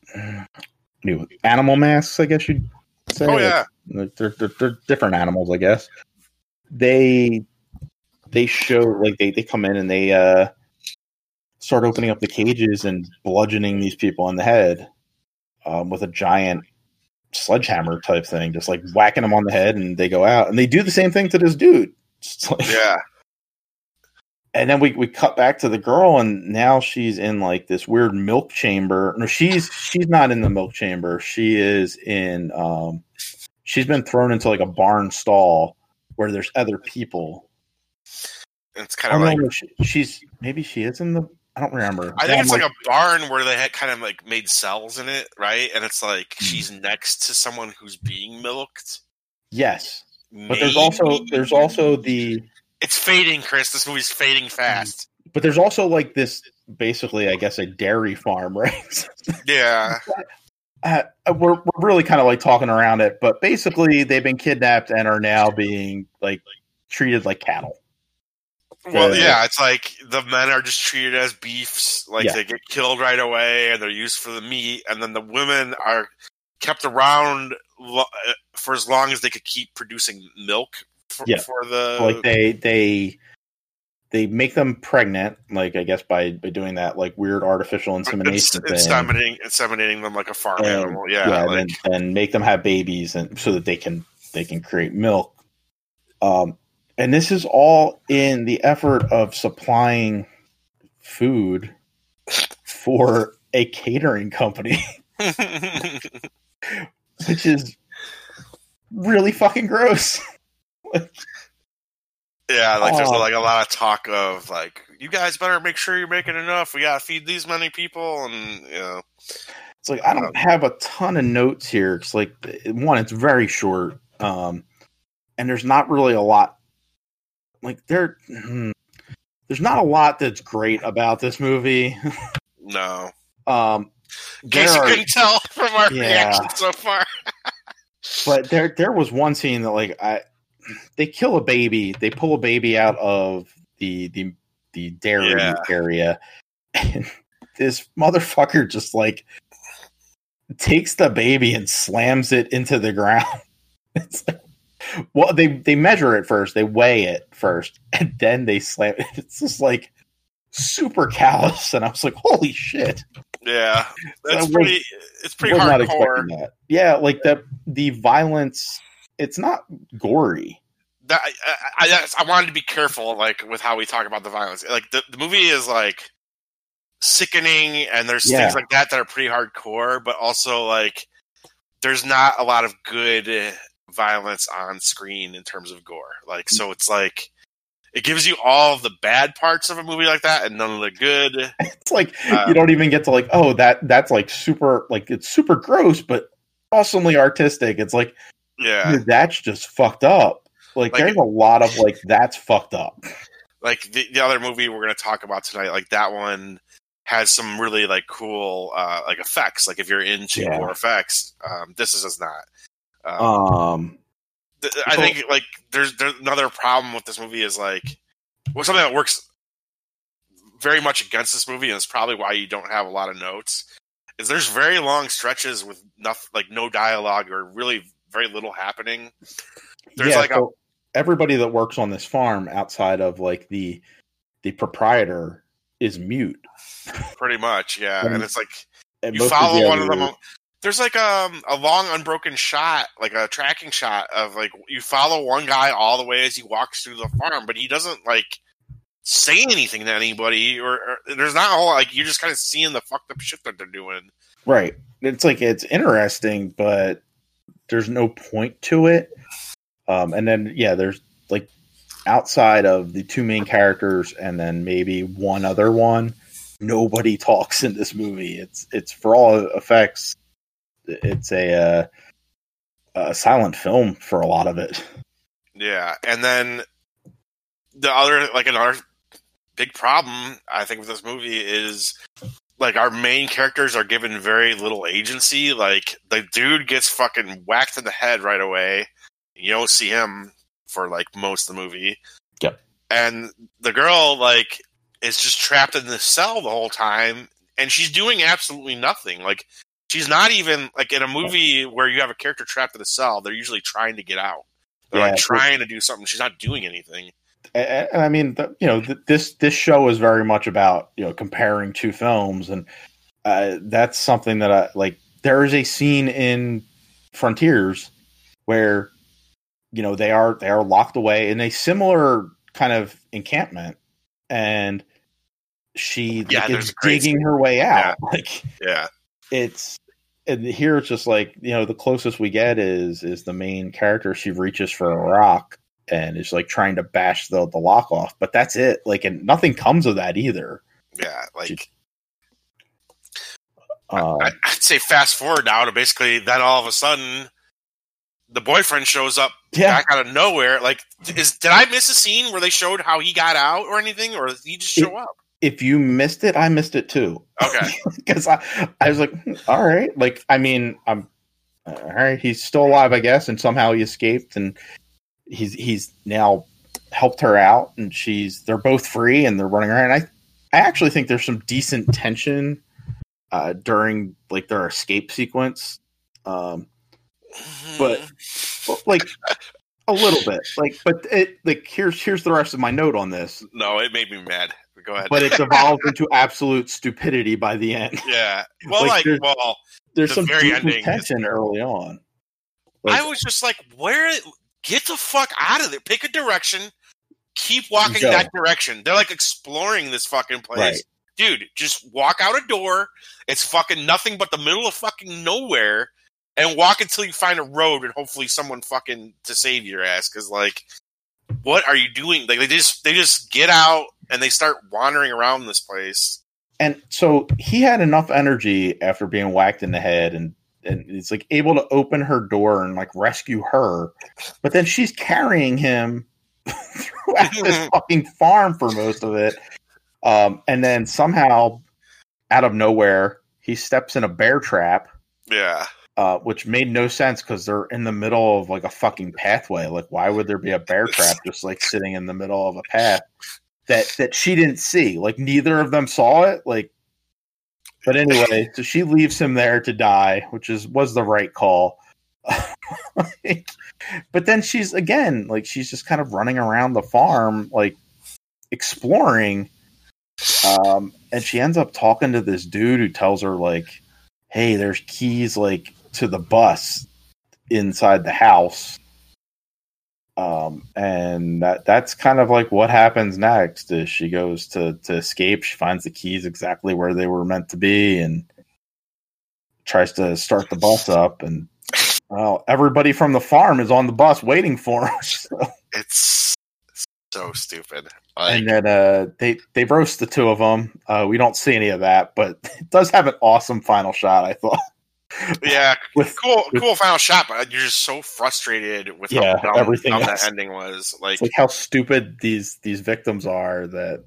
you know, animal masks, I guess you'd say. Oh yeah, like, they're, they're they're different animals, I guess. They they show like they, they come in and they uh start opening up the cages and bludgeoning these people in the head um, with a giant sledgehammer type thing, just like whacking them on the head, and they go out and they do the same thing to this dude. Like, yeah. And then we, we cut back to the girl, and now she's in like this weird milk chamber. No, she's she's not in the milk chamber. She is in. Um, she's been thrown into like a barn stall where there's other people. It's kind of like she, she's maybe she is in the. I don't remember. I think it's like, like a barn where they had kind of like made cells in it, right? And it's like hmm. she's next to someone who's being milked. Yes, Maybe. but there's also there's also the. It's fading, Chris. This movie's fading fast. But there's also like this, basically, I guess, a dairy farm, right? Yeah. uh, we're we're really kind of like talking around it, but basically, they've been kidnapped and are now being like treated like cattle. Well, uh, yeah, it's like the men are just treated as beefs, like yeah. they get killed right away, and they're used for the meat, and then the women are kept around lo- for as long as they could keep producing milk. For, yeah, for the like they they they make them pregnant, like I guess by, by doing that like weird artificial insemination ins- thing, inseminating inseminating them like a farm and, animal, yeah, yeah, like, and then, then make them have babies, and so that they can they can create milk. Um, and this is all in the effort of supplying food for a catering company, which is really fucking gross. Yeah, like there's Oh. like a lot of talk of like, you guys better make sure you're making enough. We gotta feed these many people, and you know, it's like I don't have a ton of notes here. It's like one, it's very short, um, and there's not really a lot. Like there, hmm, there's not a lot that's great about this movie. no. um, In case you are, couldn't tell from our Yeah. reaction so far. but there, there was one scene that like I. They kill a baby. They pull a baby out of the the the dairy Yeah. area, and this motherfucker just like takes the baby and slams it into the ground. It's like, well, they they measure it first, they weigh it first, and then they slam it. It's just like super callous, and I was like, "Holy shit!" Yeah, that's I was- pretty. It's pretty was not hardcore. expecting that. Yeah, like the the violence. It's not gory. That I, I, I, I wanted to be careful, like with how we talk about the violence. Like the, the movie is like sickening, and there's Yeah. things like that that are pretty hardcore, but also like there's not a lot of good violence on screen in terms of gore. Like so, it's like it gives you all of the bad parts of a movie like that, and none of the good. It's like Uh, you don't even get to like, oh, that that's like super, like it's super gross, but awesomely artistic. It's like, Yeah, dude, that's just fucked up. Like, Like- there's a lot of like that's fucked up. like the, the other movie we're going to talk about tonight, like that one has some really like cool uh, like effects. Like if you're into Yeah. gore effects, um, this is just not. Um, Um, th- I so- think like there's there's another problem with this movie is like well something that works very much against this movie, and it's probably why you don't have a lot of notes. Is there's very long stretches with nothing, like no dialogue or really very little happening. There's yeah, like a so everybody that works on this farm outside of like the the proprietor is mute. pretty much yeah, And- and it's like. And You most follow the one of other- them. There's like um, a long unbroken shot, like a tracking shot of like you follow one guy all the way as he walks through the farm, but he doesn't like say anything to anybody, or, or there's not a whole like you're just kind of seeing the fucked up shit that they're doing. Right. It's like it's interesting, but there's no point to it. Um, and then yeah, there's like outside of the two main characters and then maybe one other one, nobody talks in this movie. It's it's for all effects. It's a uh, a silent film for a lot of it. Yeah, and then the other, like another big problem I think with this movie is like our main characters are given very little agency. Like the dude gets fucking whacked in the head right away. You don't see him for like most of the movie. Yep. And the girl like is just trapped in this cell the whole time, and she's doing absolutely nothing. Like she's not even like in a movie where you have a character trapped in a cell. They're usually trying to get out. They're Yeah, like trying to do something. She's not doing anything. And I mean, the, you know, the, this this show is very much about, you know, comparing two films, and uh, that's something that I like. There is a scene in Frontiers where, you know, they are they are locked away in a similar kind of encampment, and she Yeah, like, there's is a great digging scene. her way out. Like Yeah. it's and here it's just like, you know, the closest we get is is the main character. She reaches for a rock and is like trying to bash the the lock off, but that's it. Like, and nothing comes of that either. Yeah, like Uh, I, I'd say fast forward now to basically then all of a sudden the boyfriend shows up yeah, back out of nowhere. Like, is did I miss a scene where they showed how he got out or anything, or did he just show It- up? if you missed it, I missed it too. Okay, Because I, I was like, hmm, all right. Like, I mean, I'm all right. He's still alive, I guess, and somehow he escaped, and he's he's now helped her out, and she's they're both free, and they're running around. I I actually think there's some decent tension uh, during like their escape sequence, um, but like a little bit, like, but it like here's here's the rest of my note on this. no, it made me mad. Go ahead. But it's evolved into absolute stupidity by the end. Yeah, well, Like, like, there's- well, There's The some very decent ending is- tension early on. Like, I was just like, where? Get the fuck out of there! Pick a direction. Keep walking Go. that direction. They're like exploring this fucking place. Right. Dude, just walk out a door. It's fucking nothing but the middle of fucking nowhere, and walk until you find a road and hopefully someone fucking to save your ass. Because like, what are you doing? Like they just they just get out and they start wandering around this place. and so he had enough energy after being whacked in the head, and and he's like able to open her door and like rescue her, but then she's carrying him throughout this fucking farm for most of it. Um, and then somehow, out of nowhere, he steps in a bear trap. Yeah, Uh, which made no sense because they're in the middle of like a fucking pathway. Like, why would there be a bear trap just like sitting in the middle of a path that that she didn't see? Like, neither of them saw it. Like, but anyway, so she leaves him there to die, which is was the right call. Like, but then she's again like she's just kind of running around the farm, like exploring. Um, and she ends up talking to this dude who tells her like, hey, there's keys like to the bus inside the house. Um, and that that's kind of like what happens next is she goes to, to escape. She finds the keys exactly where they were meant to be and tries to start the bus up. And well, everybody from the farm is on the bus waiting for her. So. it's so stupid. Like, And then uh, they they roast the two of them. Uh, we don't see any of that, but it does have an awesome final shot, I thought. yeah, With cool, with- cool final shot, but you're just so frustrated with Yeah, how dumb, everything dumb else. that ending was. Like, It's like how stupid these these victims are that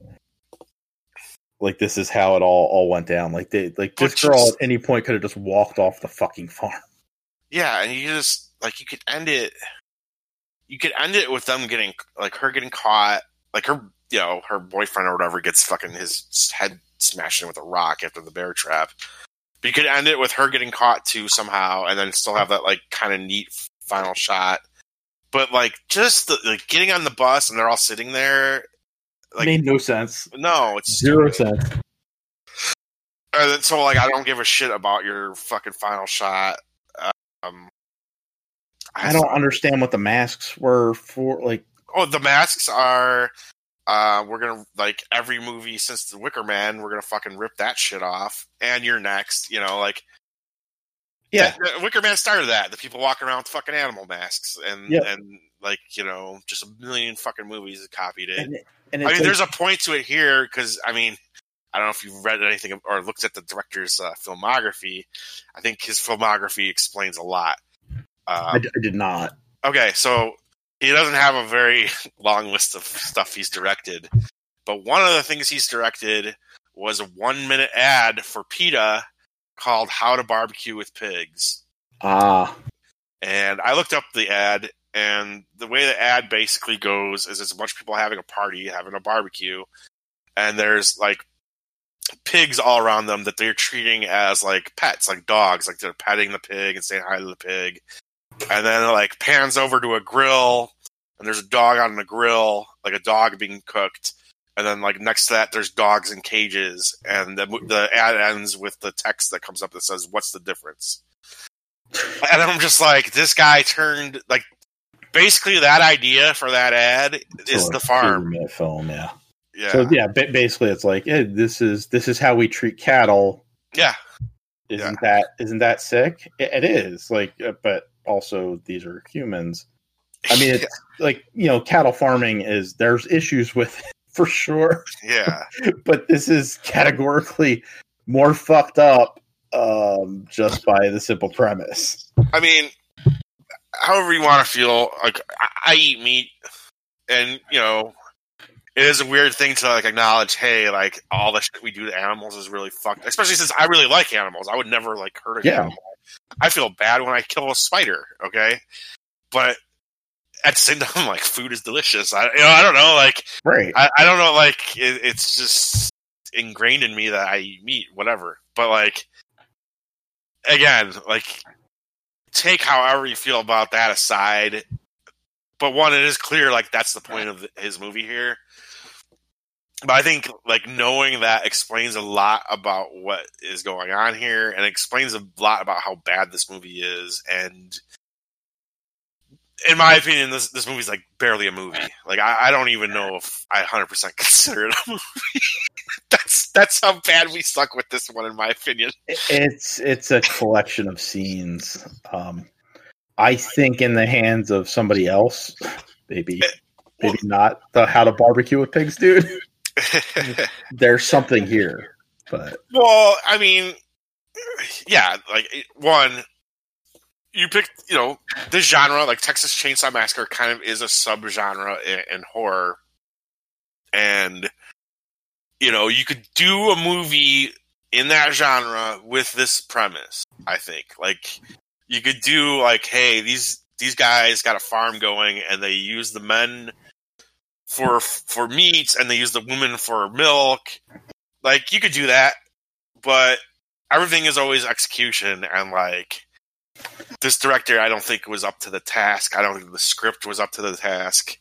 like this is how it all all went down. Like they like this But girl just- at any point could have just walked off the fucking farm. yeah, and you just like you could end it. You could end it with them getting like her getting caught, like her, you know, her boyfriend or whatever gets fucking his head smashed in with a rock after the bear trap. But you could end it with her getting caught too somehow, and then still have that like kind of neat final shot. But like just the, like getting on the bus and they're all sitting there, like Made no sense. no, it's Zero stupid. sense. And then, so like I don't give a shit about your fucking final shot. Um, I don't understand what the masks were for. Like, Oh, the masks are. Uh, we're gonna like every movie since the Wicker Man. We're gonna fucking rip that shit off. And you're next. You know, like yeah, the, the Wicker Man started that. The people walking around with fucking animal masks, and Yep. and like you know, just a million fucking movies that copied it. and, and I it's mean, like, there's a point to it here because I mean, I don't know if you've read anything or looked at the director's uh, filmography. I think his filmography explains a lot. I, Um, d- I did not. okay, so he doesn't have a very long list of stuff he's directed, but one of the things he's directed was a one-minute ad for PETA called How to Barbecue with Pigs. Ah, And I looked up the ad, and the way the ad basically goes is it's a bunch of people having a party, having a barbecue, and there's like pigs all around them that they're treating as like pets, like dogs, like they're petting the pig and saying hi to the pig. And then it like pans over to a grill, and there's a dog on the grill, like a dog being cooked. And then like next to that, there's dogs in cages, and the, the ad ends with the text that comes up that says, "What's the difference?" And I'm just like, this guy turned like basically that idea for that ad is so the farm. minute film, yeah. Yeah, So yeah, ba- basically, it's like, hey, this is this is how we treat cattle. yeah, Isn't yeah. that isn't that sick? It, it is like, uh, but also these are humans. I mean, it's yeah. like, you know, cattle farming is there's issues with it for sure. Yeah, but this is categorically more fucked up. Um, just by the simple premise. I mean, however you want to feel, like I, I eat meat, and you know, it is a weird thing to like acknowledge. Hey, like all the shit we do to animals is really fucked. Especially since I really like animals, I would never like hurt a yeah. animal. I feel bad when I kill a spider. Okay, but at the same time, like food is delicious. I, you know, I don't know, like, right? I, I don't know, like it, it's just ingrained in me that I eat meat, whatever. But like. Again, like, take however you feel about that aside. But one, it is clear, like, that's the point of the, his movie here. But I think, like, knowing that explains a lot about what is going on here, and explains a lot about how bad this movie is. And in my opinion, this this movie's, like, barely a movie. Like, I, I don't even know if I one hundred percent consider it a movie. That's that's how bad we suck with this one, in my opinion. It's it's a collection of scenes. Um, I think in the hands of somebody else, maybe maybe not the How to Barbecue with Pigs dude. There's something here, but well, I mean, yeah, like one, you picked, you know, this genre, like Texas Chainsaw Massacre, kind of is a subgenre in, in horror, and. You know, you could do a movie in that genre with this premise, I think. Like, you could do, like, hey, these these guys got a farm going, and they use the men for for meat, and they use the women for milk. Like, you could do that, but everything is always execution, and, like, this director, I don't think, was up to the task. I don't think the script was up to the task.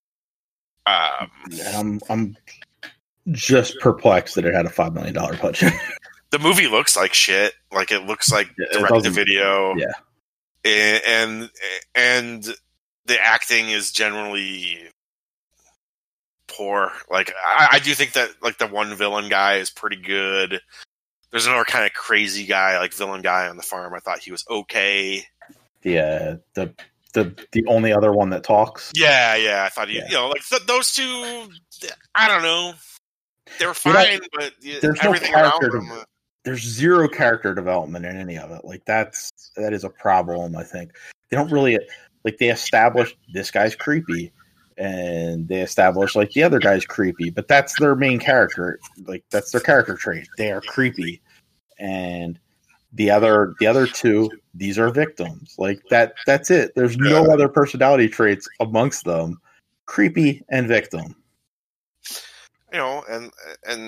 Um, I'm... I'm... just perplexed that it had a five million dollar budget. The movie looks like shit. Like it looks like yeah, direct to video. Yeah, and and the acting is generally poor. Like I, I do think that like the one villain guy is pretty good. There's another kind of crazy guy, like villain guy on the farm. I thought he was okay. Yeah, the the the only other one that talks. Yeah, yeah. I thought he, yeah. you know, like th- those two. I don't know. They were fine, you know, but there's everything no character. around them, De- there's zero character development in any of it. Like that's that is a problem. I think they don't really like. They establish this guy's creepy, and they establish like the other guy's creepy, but that's their main character. Like that's their character trait. They are creepy, and the other the other two, these are victims. Like that. That's it. There's no other personality traits amongst them. Creepy and victim. You know, and and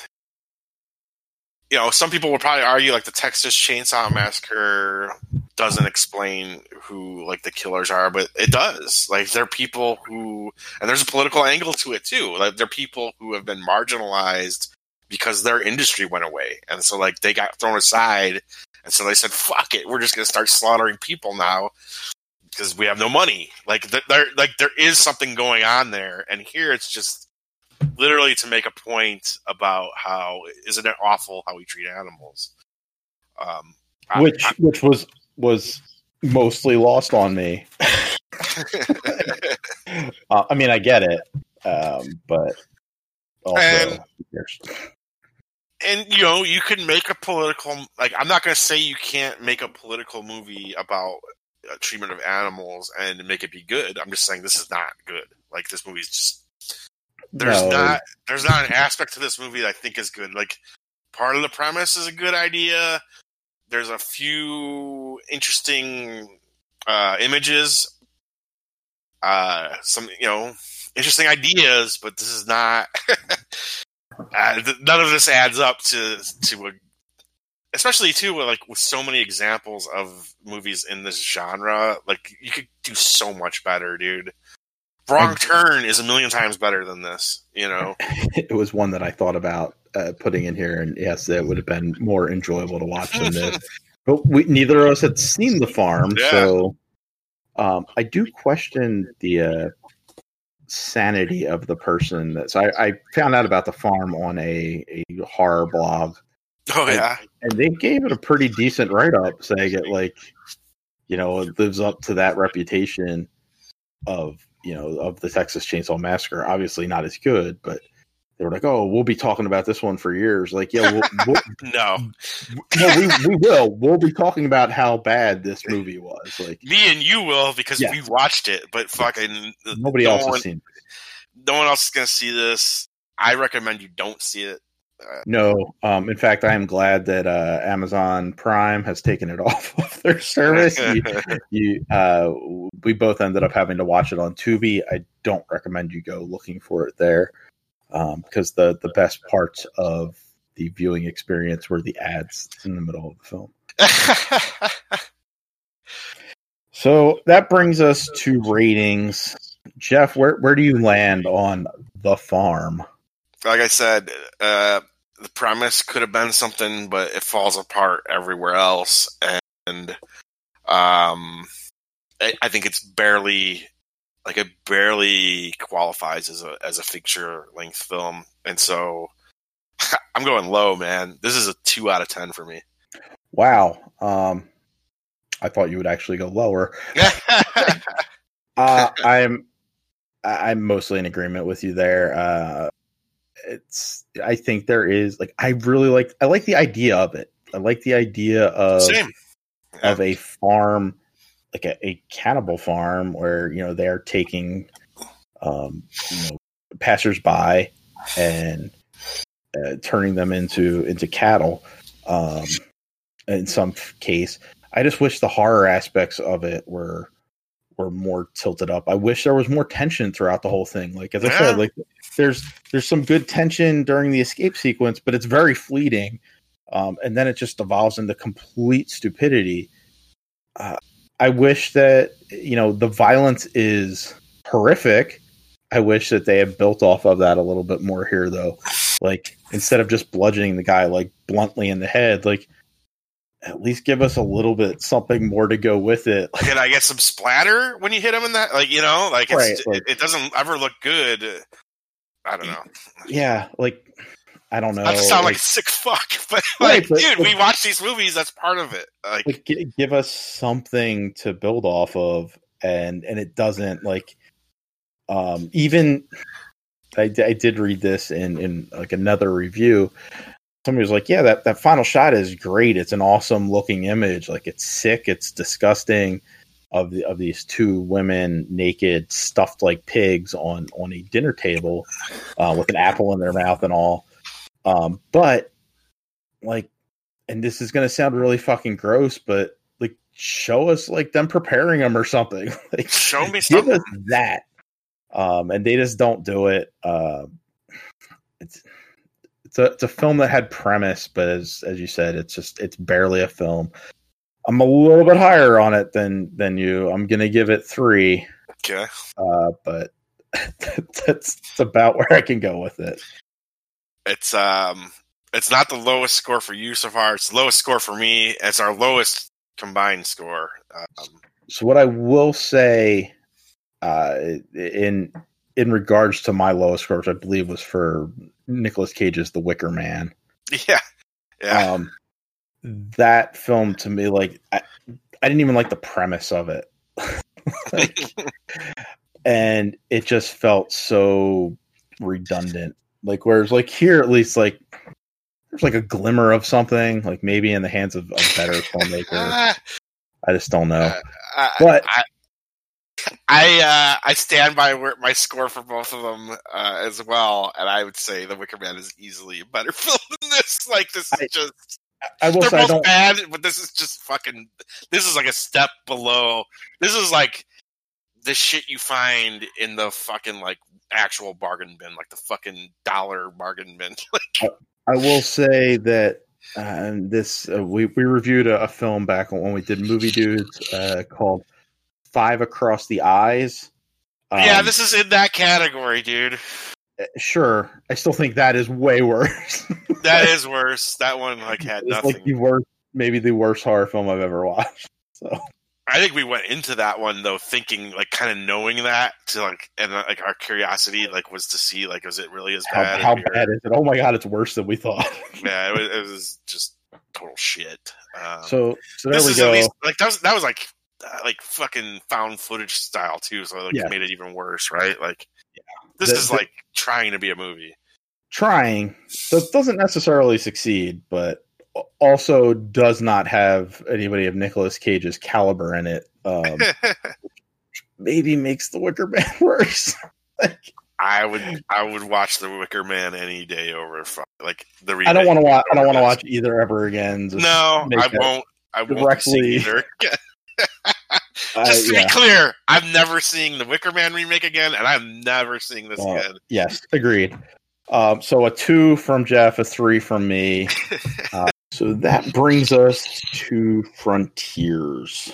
you know, some people would probably argue like the Texas Chainsaw Massacre doesn't explain who like the killers are, but it does. Like they're people who, and there's a political angle to it too. Like they're people who have been marginalized because their industry went away, and so like they got thrown aside, and so they said, "Fuck it, we're just going to start slaughtering people now because we have no money." Like there, like there is something going on there, and here it's just. Literally to make a point about how isn't it awful how we treat animals, um, which I, I, which was was mostly lost on me. uh, I mean, I get it, um, but also, and, and you know, you can make a political like I'm not going to say you can't make a political movie about uh, treatment of animals and make it be good. I'm just saying this is not good. Like, this movie's just there's No. not there's not an aspect to this movie that I think is good. Like, part of the premise is a good idea. There's a few interesting uh, images, uh, some you know interesting ideas, but this is not. uh, th- none of this adds up to to a, especially too with, like with so many examples of movies in this genre. Like, you could do so much better, dude. Wrong I, Turn is a million times better than this. You know, it was one that I thought about uh, putting in here, and yes, it would have been more enjoyable to watch than this. But we, neither of us had seen The Farm, Yeah. so um, I do question the uh, sanity of the person. That, so I, I found out about The Farm on a, a horror blog. oh yeah, And they gave it a pretty decent write-up, saying it like, you know, it lives up to that reputation of, you know, of the Texas Chainsaw Massacre. Obviously not as good, but they were like, oh, we'll be talking about this one for years. Like, yeah, we'll, we'll, no, no, we, we will. We'll be talking about how bad this movie was. Like, me and you will because Yeah. we watched it, but fucking nobody no else one, has seen it. No one else is gonna see this. I recommend you don't see it. Uh, No. Um, in fact, I am glad that uh, Amazon Prime has taken it off of their service. you, you, uh, we both ended up having to watch it on Tubi. I don't recommend you go looking for it there. Um, because the, the best parts of the viewing experience were the ads in the middle of the film. So that brings us to ratings. Jeff, where where do you land on The Farm? like I said, uh, the premise could have been something, but it falls apart everywhere else, and um, I, I think it's barely. Like, it barely qualifies as a as a feature length film, and so I'm going low, man. This is a two out of ten for me. Wow, um, I thought you would actually go lower. uh, I'm I'm mostly in agreement with you there. Uh, it's I think there is like I really like I like the idea of it. I like the idea of Same. of a farm. Like a, a cannibal farm where, you know, they're taking, um, you know, passersby and uh, turning them into, into cattle. Um, in some case, I just wish the horror aspects of it were, were more tilted up. I wish there was more tension throughout the whole thing. Like, as I Yeah. said, like there's, there's some good tension during the escape sequence, but it's very fleeting. Um, and then it just evolves into complete stupidity. Uh, I wish that, you know, the violence is horrific. I wish that they had built off of that a little bit more here, though. Like, instead of just bludgeoning the guy, like, bluntly in the head, like, at least give us a little bit something more to go with it. Can I get some splatter when you hit him in that? Like, you know, like, it's, Right, like- it, it doesn't ever look good. I don't know. Yeah, like, I don't know. I sound like, like, a sick fuck, but Right, like, but- dude, but- we watch these movies. That's part of it. Like, like g- give us something to build off of, and and it doesn't. Like, um, even I, I did read this in in like another review. Somebody was like, "Yeah, that that final shot is great. It's an awesome looking image. Like, it's sick. It's disgusting." Of the of these two women naked, stuffed like pigs on on a dinner table, uh, with an apple in their mouth and all. Um, but like, and this is going to sound really fucking gross, but like, show us like them preparing them or something. Like, show me give something. us that. Um, and they just don't do it. Uh, it's it's a it's a film that had premise, but as as you said, it's just it's barely a film. I'm a little bit higher on it than than you. I'm gonna give it three, Okay. uh, but that's, that's about where I can go with it. It's um, it's not the lowest score for you so far. It's the lowest score for me. It's our lowest combined score. Um, So what I will say, uh, in in regards to my lowest score, which I believe was for Nicolas Cage's The Wicker Man, yeah, yeah. um, that film to me, like I, I didn't even like the premise of it, like, and it just felt so redundant. Like, whereas like here, at least like there's like a glimmer of something, like maybe in the hands of a better filmmaker. Ah, I just don't know. Uh, I, but I, I, uh, I stand by where, my score for both of them uh, as well, and I would say The Wicker Man is easily a better film than this. Like, this is I, just... I will They're say I both don't... bad, but this is just fucking... This is like a step below... This is like the shit you find in the fucking, like, actual bargain bin, like the fucking dollar bargain bin. Like, I will say that uh, this uh, we we reviewed a, a film back when we did Movie Dudes uh, called Five Across the Eyes. Um, yeah, this is in that category, dude. Sure, I still think that is way worse. That is worse. That one like had it's nothing. Like the worst, maybe the worst horror film I've ever watched. So. I think we went into that one though thinking, like, kind of knowing that to like, and like our curiosity like was to see like, was it really as bad? How, how bad is it? Oh my god, it's worse than we thought. Yeah, it was, it was just total shit. Um, so, so there this we is go. At least, like that was that was like uh, like fucking found footage style too, so like yeah. it made it even worse, right? Like, yeah. this the, is the, like trying to be a movie. Trying that doesn't necessarily succeed, but also does not have anybody of Nicolas Cage's caliber in it. Um, maybe makes The Wicker Man worse. Like, I would, I would watch The Wicker Man any day over like the. I don't want to watch. I don't want to watch either ever again. Just no, I won't. I won't directly either. Just to uh, yeah. be clear, I'm never seeing The Wicker Man remake again, and I'm never seeing this uh, again. Yes, agreed. Um, so a two from Jeff, a three from me. uh, so that brings us to Frontiers.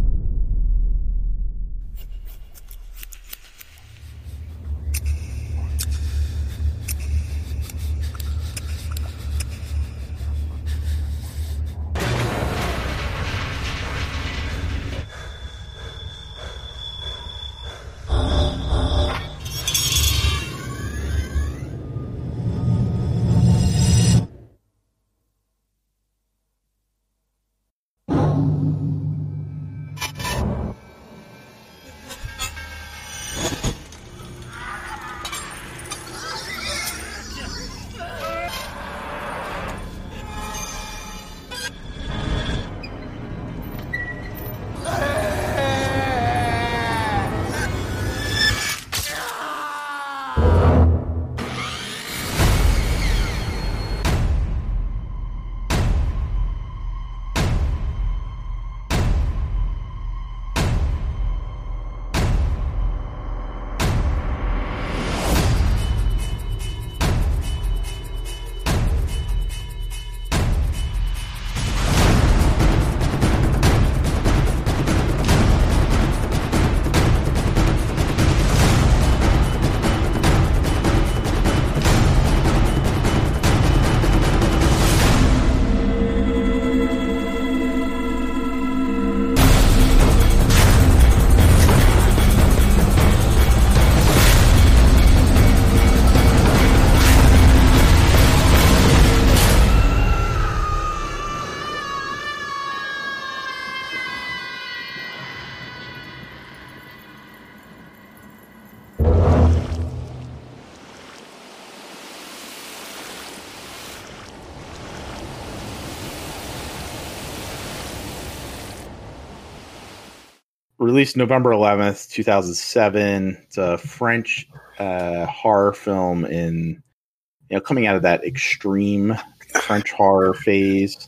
Released November eleventh, two thousand seven. It's a French uh, horror film in, you know, coming out of that extreme French horror phase.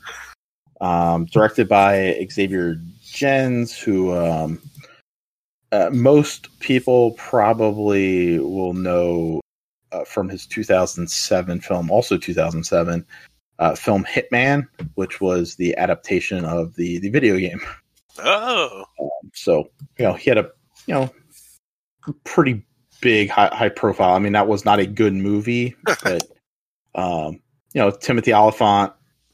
Um, directed by Xavier Gens, who um, uh, most people probably will know uh, from his two thousand seven film, also two thousand seven, uh, film Hitman, which was the adaptation of the, the video game. Oh, um, so you know he had a you know pretty big high, high profile. I mean, that was not a good movie, but um, you know Timothy Olyphant,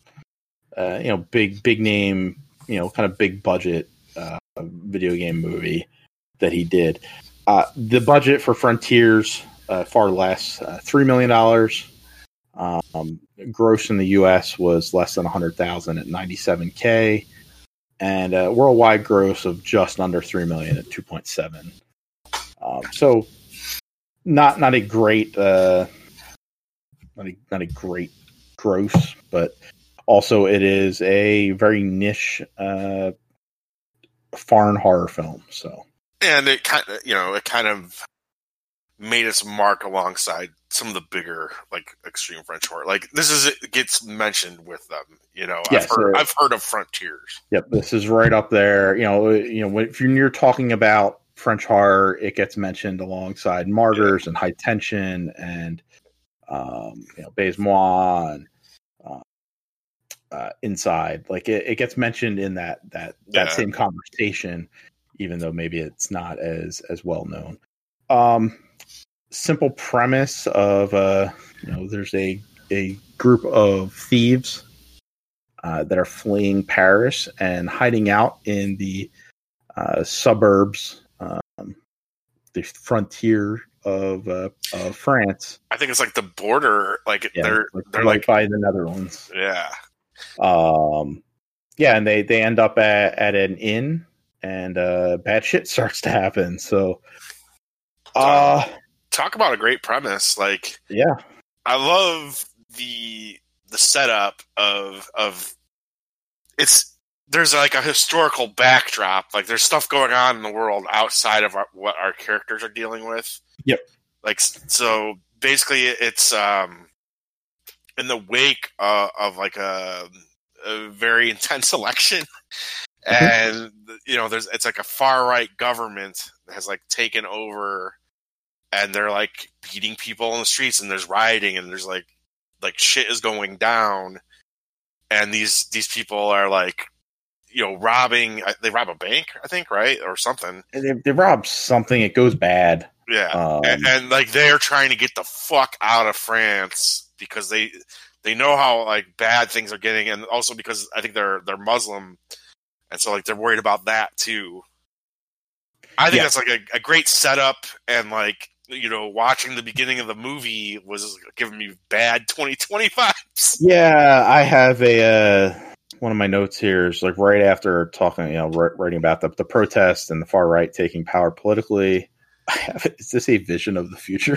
uh, you know big big name, you know kind of big budget uh, video game movie that he did. Uh, the budget for Frontiers uh, far less, uh, three million dollars. Um, gross in the U S was less than a hundred thousand at ninety seven k. And a worldwide gross of just under three million at two point seven. Um, so, not not a great, uh, not a not a great gross, but also it is a very niche uh, foreign horror film. So, and it kind of, you know, it kind of made its mark alongside some of the bigger, like, extreme French horror. Like, this is it gets mentioned with them. You know, yes, I've heard, uh, I've heard of Frontiers. Yep, this is right up there. You know, you know, if you're talking about French horror, it gets mentioned alongside Martyrs yeah. and High Tension and um, you know, Baisemois and uh, uh, Inside. Like it, it gets mentioned in that that that yeah. same conversation, even though maybe it's not as as well known. Um, simple premise of uh, you know, there's a a group of thieves uh, that are fleeing Paris and hiding out in the uh, suburbs. Um, the frontier of uh, of France. I think it's like the border, like yeah, they're like they're right like by the Netherlands. Yeah, um, yeah, and they they end up at, at an inn, and uh, bad shit starts to happen. So, uh, talk, talk about a great premise. Like, yeah, I love the the setup of of it's. There's like a historical backdrop. Like there's stuff going on in the world outside of our, what our characters are dealing with. Yep. Like, so basically it's, um, in the wake uh, of like a, a very intense election mm-hmm. and, you know, there's, it's like a far right government that has like taken over and they're like beating people in the streets and there's rioting and there's like, like shit is going down. And these, these people are like, you know, robbing, they rob a bank, I think, right? Or something. They, they rob something. It goes bad. Yeah. Um, and, and like they're trying to get the fuck out of France because they, they know how like bad things are getting. And also because I think they're, they're Muslim. And so like, they're worried about that too. I think yeah. that's like a, a great setup. And like, you know, watching the beginning of the movie was giving me bad twenty twenty vibes. Yeah. I have a, uh, one of my notes here is like right after talking, you know, writing about the, the protest and the far right taking power politically. I have, is this a vision of the future?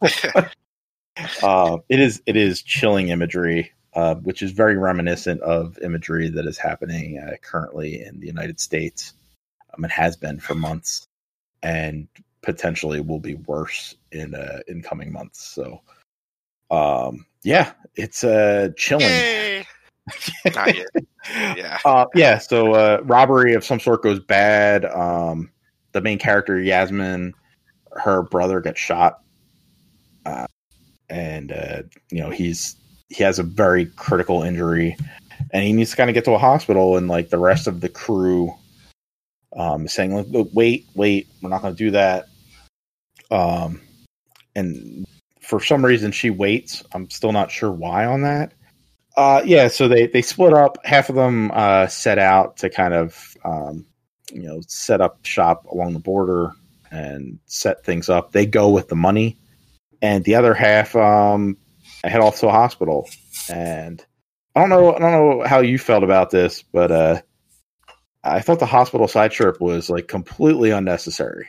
uh, it is. It is chilling imagery, uh, which is very reminiscent of imagery that is happening uh, currently in the United States. Um, it has been for months, and potentially will be worse in uh, in coming months. So, um, yeah, it's uh, chilling. Yay. Not yet. Yeah. Uh, yeah. So, uh, robbery of some sort goes bad. Um, the main character, Yasmin, her brother gets shot. Uh, and, uh, you know, he's, he has a very critical injury and he needs to kind of get to a hospital. And like the rest of the crew, um, is saying, look, wait, wait, we're not going to do that. Um, and for some reason she waits. I'm still not sure why on that. Uh, yeah, so they, they split up. Half of them uh, set out to kind of, um, you know, set up shop along the border and set things up. They go with the money, and the other half um, head off to a hospital. And I don't know, I don't know how you felt about this, but uh, I thought the hospital side trip was like completely unnecessary.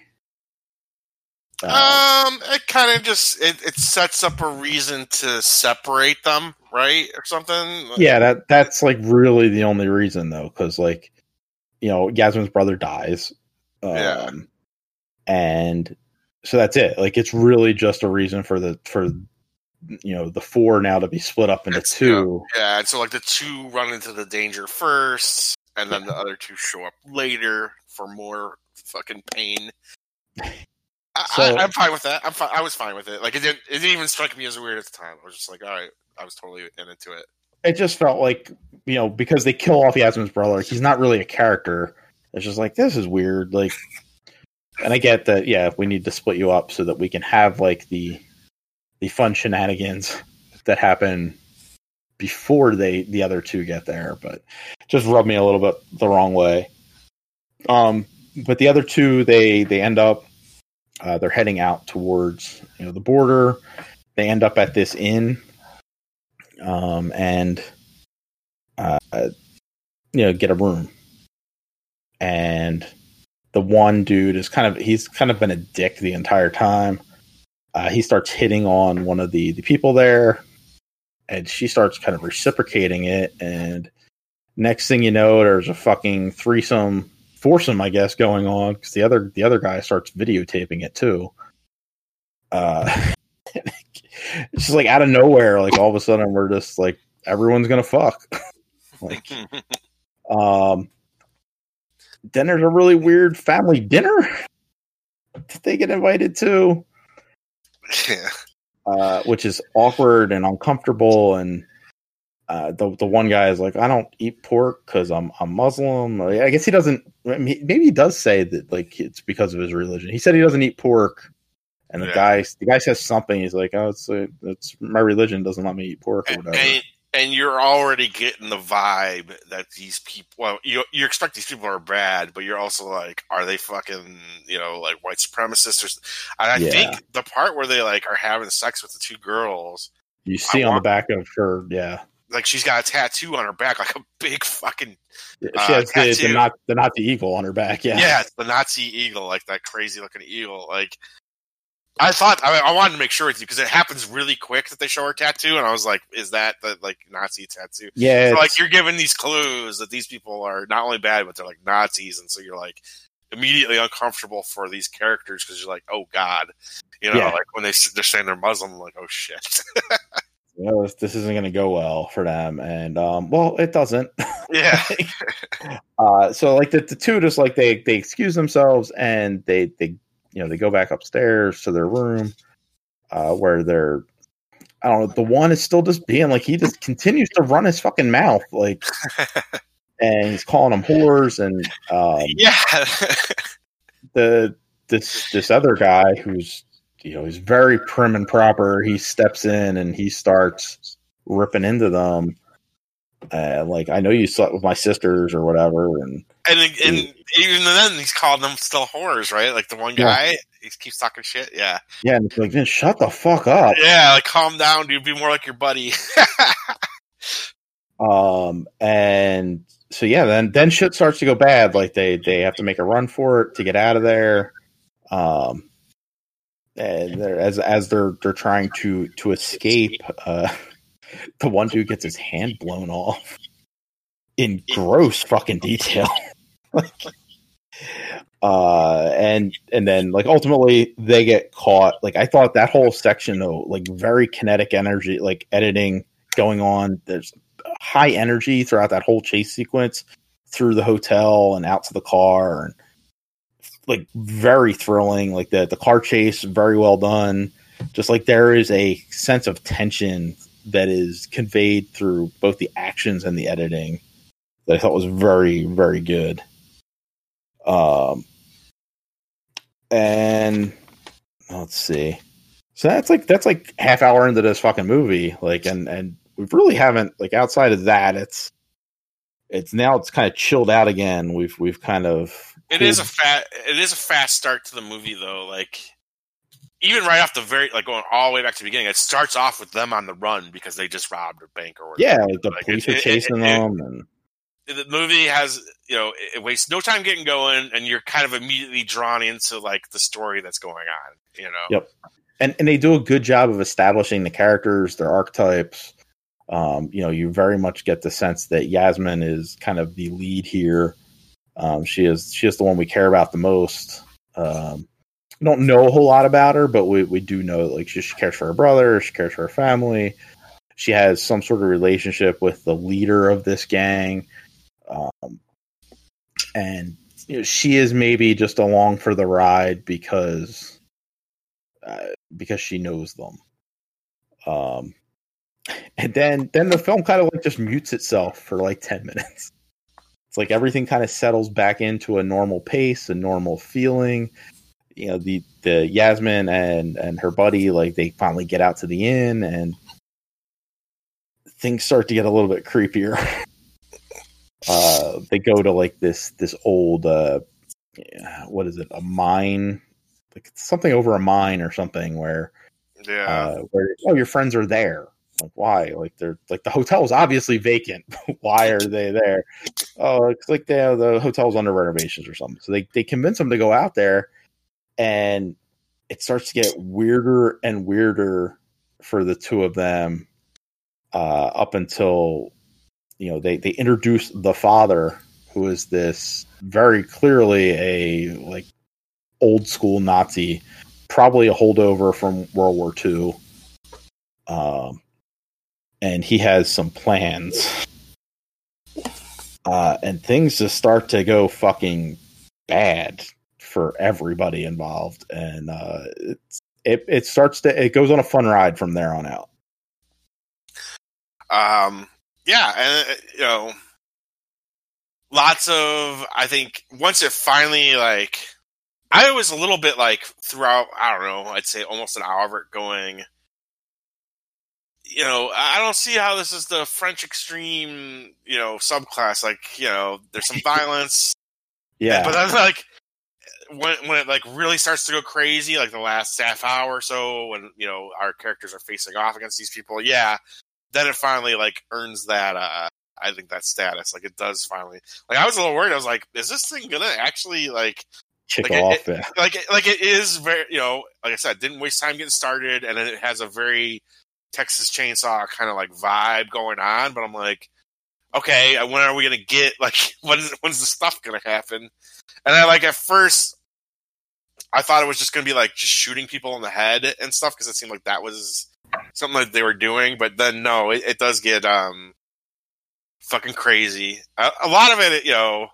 Uh, um, it kind of just it, it sets up a reason to separate them, right, or something. Yeah, that that's like really the only reason though, because like you know Yasmin's brother dies, um, yeah, and so that's it. Like it's really just a reason for the for you know the four now to be split up into it's, two. Yeah, yeah, and so like the two run into the danger first, and then yeah. the other two show up later for more fucking pain. So, I, I'm fine with that. I'm fi- I was fine with it. Like it didn't. It didn't even strike me as weird at the time. I was just like, all right. I was totally into it. It just felt like you know because they kill off Yasmin's brother. He's not really a character. It's just like this is weird. Like, and I get that. Yeah, we need to split you up so that we can have like the the fun shenanigans that happen before they the other two get there. But it just rubbed me a little bit the wrong way. Um, but the other two, they they end up. Uh, they're heading out towards you know the border. They end up at this inn, um, and uh, you know get a room. And the one dude is kind of he's kind of been a dick the entire time. Uh, he starts hitting on one of the the people there, and she starts kind of reciprocating it. And next thing you know, there's a fucking threesome foursome, I guess, going on because the other the other guy starts videotaping it too. Uh, it's just like out of nowhere, like all of a sudden we're just like everyone's gonna fuck. like, um, then there's a really weird family dinner that they get invited to, Yeah. uh, which is awkward and uncomfortable. And uh, the the one guy is like, "I don't eat pork because I'm I'm Muslim." I guess he doesn't. Maybe he does say that like it's because of his religion. He said he doesn't eat pork. And the yeah. guy, the guy says something. He's like, "Oh, it's a, it's my religion doesn't let me eat pork or whatever." And, and you're already getting the vibe that these people. Well, you you expect these people are bad, but you're also like, are they fucking you know like white supremacists? Or, and I yeah. think the part where they like are having sex with the two girls, you see I on want, the back of her, yeah, like she's got a tattoo on her back, like a big fucking. Yeah, she has uh, the, the, not, the Nazi eagle on her back. Yeah, yeah, it's the Nazi eagle, like that crazy looking eagle, like. I thought I, I wanted to make sure with you because it happens really quick that they show her tattoo, and I was like, "Is that the like Nazi tattoo?" Yeah, so, like you're giving these clues that these people are not only bad, but they're like Nazis, and so you're like immediately uncomfortable for these characters because you're like, "Oh God," you know, yeah. like when they they're saying they're Muslim, I'm like, "Oh shit." You know, this, this isn't going to go well for them, and um, well, it doesn't. Yeah. uh, so like the, the two just like they they excuse themselves and they they. You know, they go back upstairs to their room uh, where they're, I don't know, the one is still just being like, he just continues to run his fucking mouth. Like, and he's calling them whores. And um, yeah, the, this, this other guy who's, you know, he's very prim and proper. He steps in and he starts ripping into them. Uh, like, I know you slept with my sisters or whatever. And, and, and he, even then, he's calling them still whores, right? Like the one guy, yeah. he keeps talking shit. Yeah. Yeah. And it's like, man, shut the fuck up. Yeah. Like, calm down, dude. Be more like your buddy. um, and so, yeah, then, then shit starts to go bad. Like, they, they have to make a run for it to get out of there. Um, and they're, as, as they're, they're trying to, to escape, uh, the one dude gets his hand blown off in gross fucking detail. like, uh, and and then like ultimately they get caught. Like I thought that whole section though, like very kinetic energy, like editing going on. There's high energy throughout that whole chase sequence through the hotel and out to the car, and like very thrilling. Like the the car chase, very well done. Just like there is a sense of tension that is conveyed through both the actions and the editing that I thought was very, very good. Um, and let's see. So that's like, that's like half hour into this fucking movie. Like, and, and we really haven't like outside of that, it's, it's now it's kind of chilled out again. We've, we've kind of, it is a fat, it is a fast start to the movie though. Like, even right off the very, like going all the way back to the beginning, it starts off with them on the run because they just robbed a bank or whatever. Yeah, like the like police it, are chasing it, it, them. And the movie has, you know, it wastes no time getting going, and you're kind of immediately drawn into like the story that's going on. You know. Yep. And and they do a good job of establishing the characters, their archetypes. Um, you know, you very much get the sense that Yasmin is kind of the lead here. Um, she is she is the one we care about the most. Um, We don't know a whole lot about her, but we, we do know like she, she cares for her brother, she cares for her family. She has some sort of relationship with the leader of this gang, um, and you know, she is maybe just along for the ride because uh, because she knows them. Um, and then then the film kind of like just mutes itself for like ten minutes. It's like everything kind of settles back into a normal pace, a normal feeling. You know, the, the Yasmin and, and her buddy, like they finally get out to the inn and things start to get a little bit creepier. uh, they go to like this, this old, uh, what is it? A mine, like something over a mine or something where, yeah, uh, where, oh, your friends are there. Like, why? Like they're like, the hotel is obviously vacant. Why are they there? Oh, it's like the, the hotel's under renovations or something. So they, they convince them to go out there. And it starts to get weirder and weirder for the two of them uh, up until, you know, they, they introduce the father, who is this very clearly a like old school Nazi, probably a holdover from World War Two. Um, and he has some plans. Uh, and things just start to go fucking bad for everybody involved. And uh, it's, it, it starts to, it goes on a fun ride from there on out. Um, yeah, and, you know, lots of, I think, once it finally, like, I was a little bit, like, throughout, I don't know, I'd say almost an hour of it going, you know, I don't see how this is the French extreme, you know, subclass. Like, you know, there's some violence. Yeah. But then, like, when when it, like, really starts to go crazy, like the last half hour or so, when, you know, our characters are facing off against these people, yeah, then it finally, like, earns that, uh, I think, that status. Like, it does finally. Like, I was a little worried. I was like, is this thing gonna actually, like... Kick like off it, it. Like, it, like, it is very, you know, like I said, didn't waste time getting started, and then it has a very... Texas Chainsaw kind of like vibe going on, but I'm like, okay, when are we gonna get like when is when's the stuff gonna happen? And I like at first I thought it was just gonna be like just shooting people in the head and stuff because it seemed like that was something that they were doing, but then no, it, it does get um fucking crazy. A, a lot of it, you know,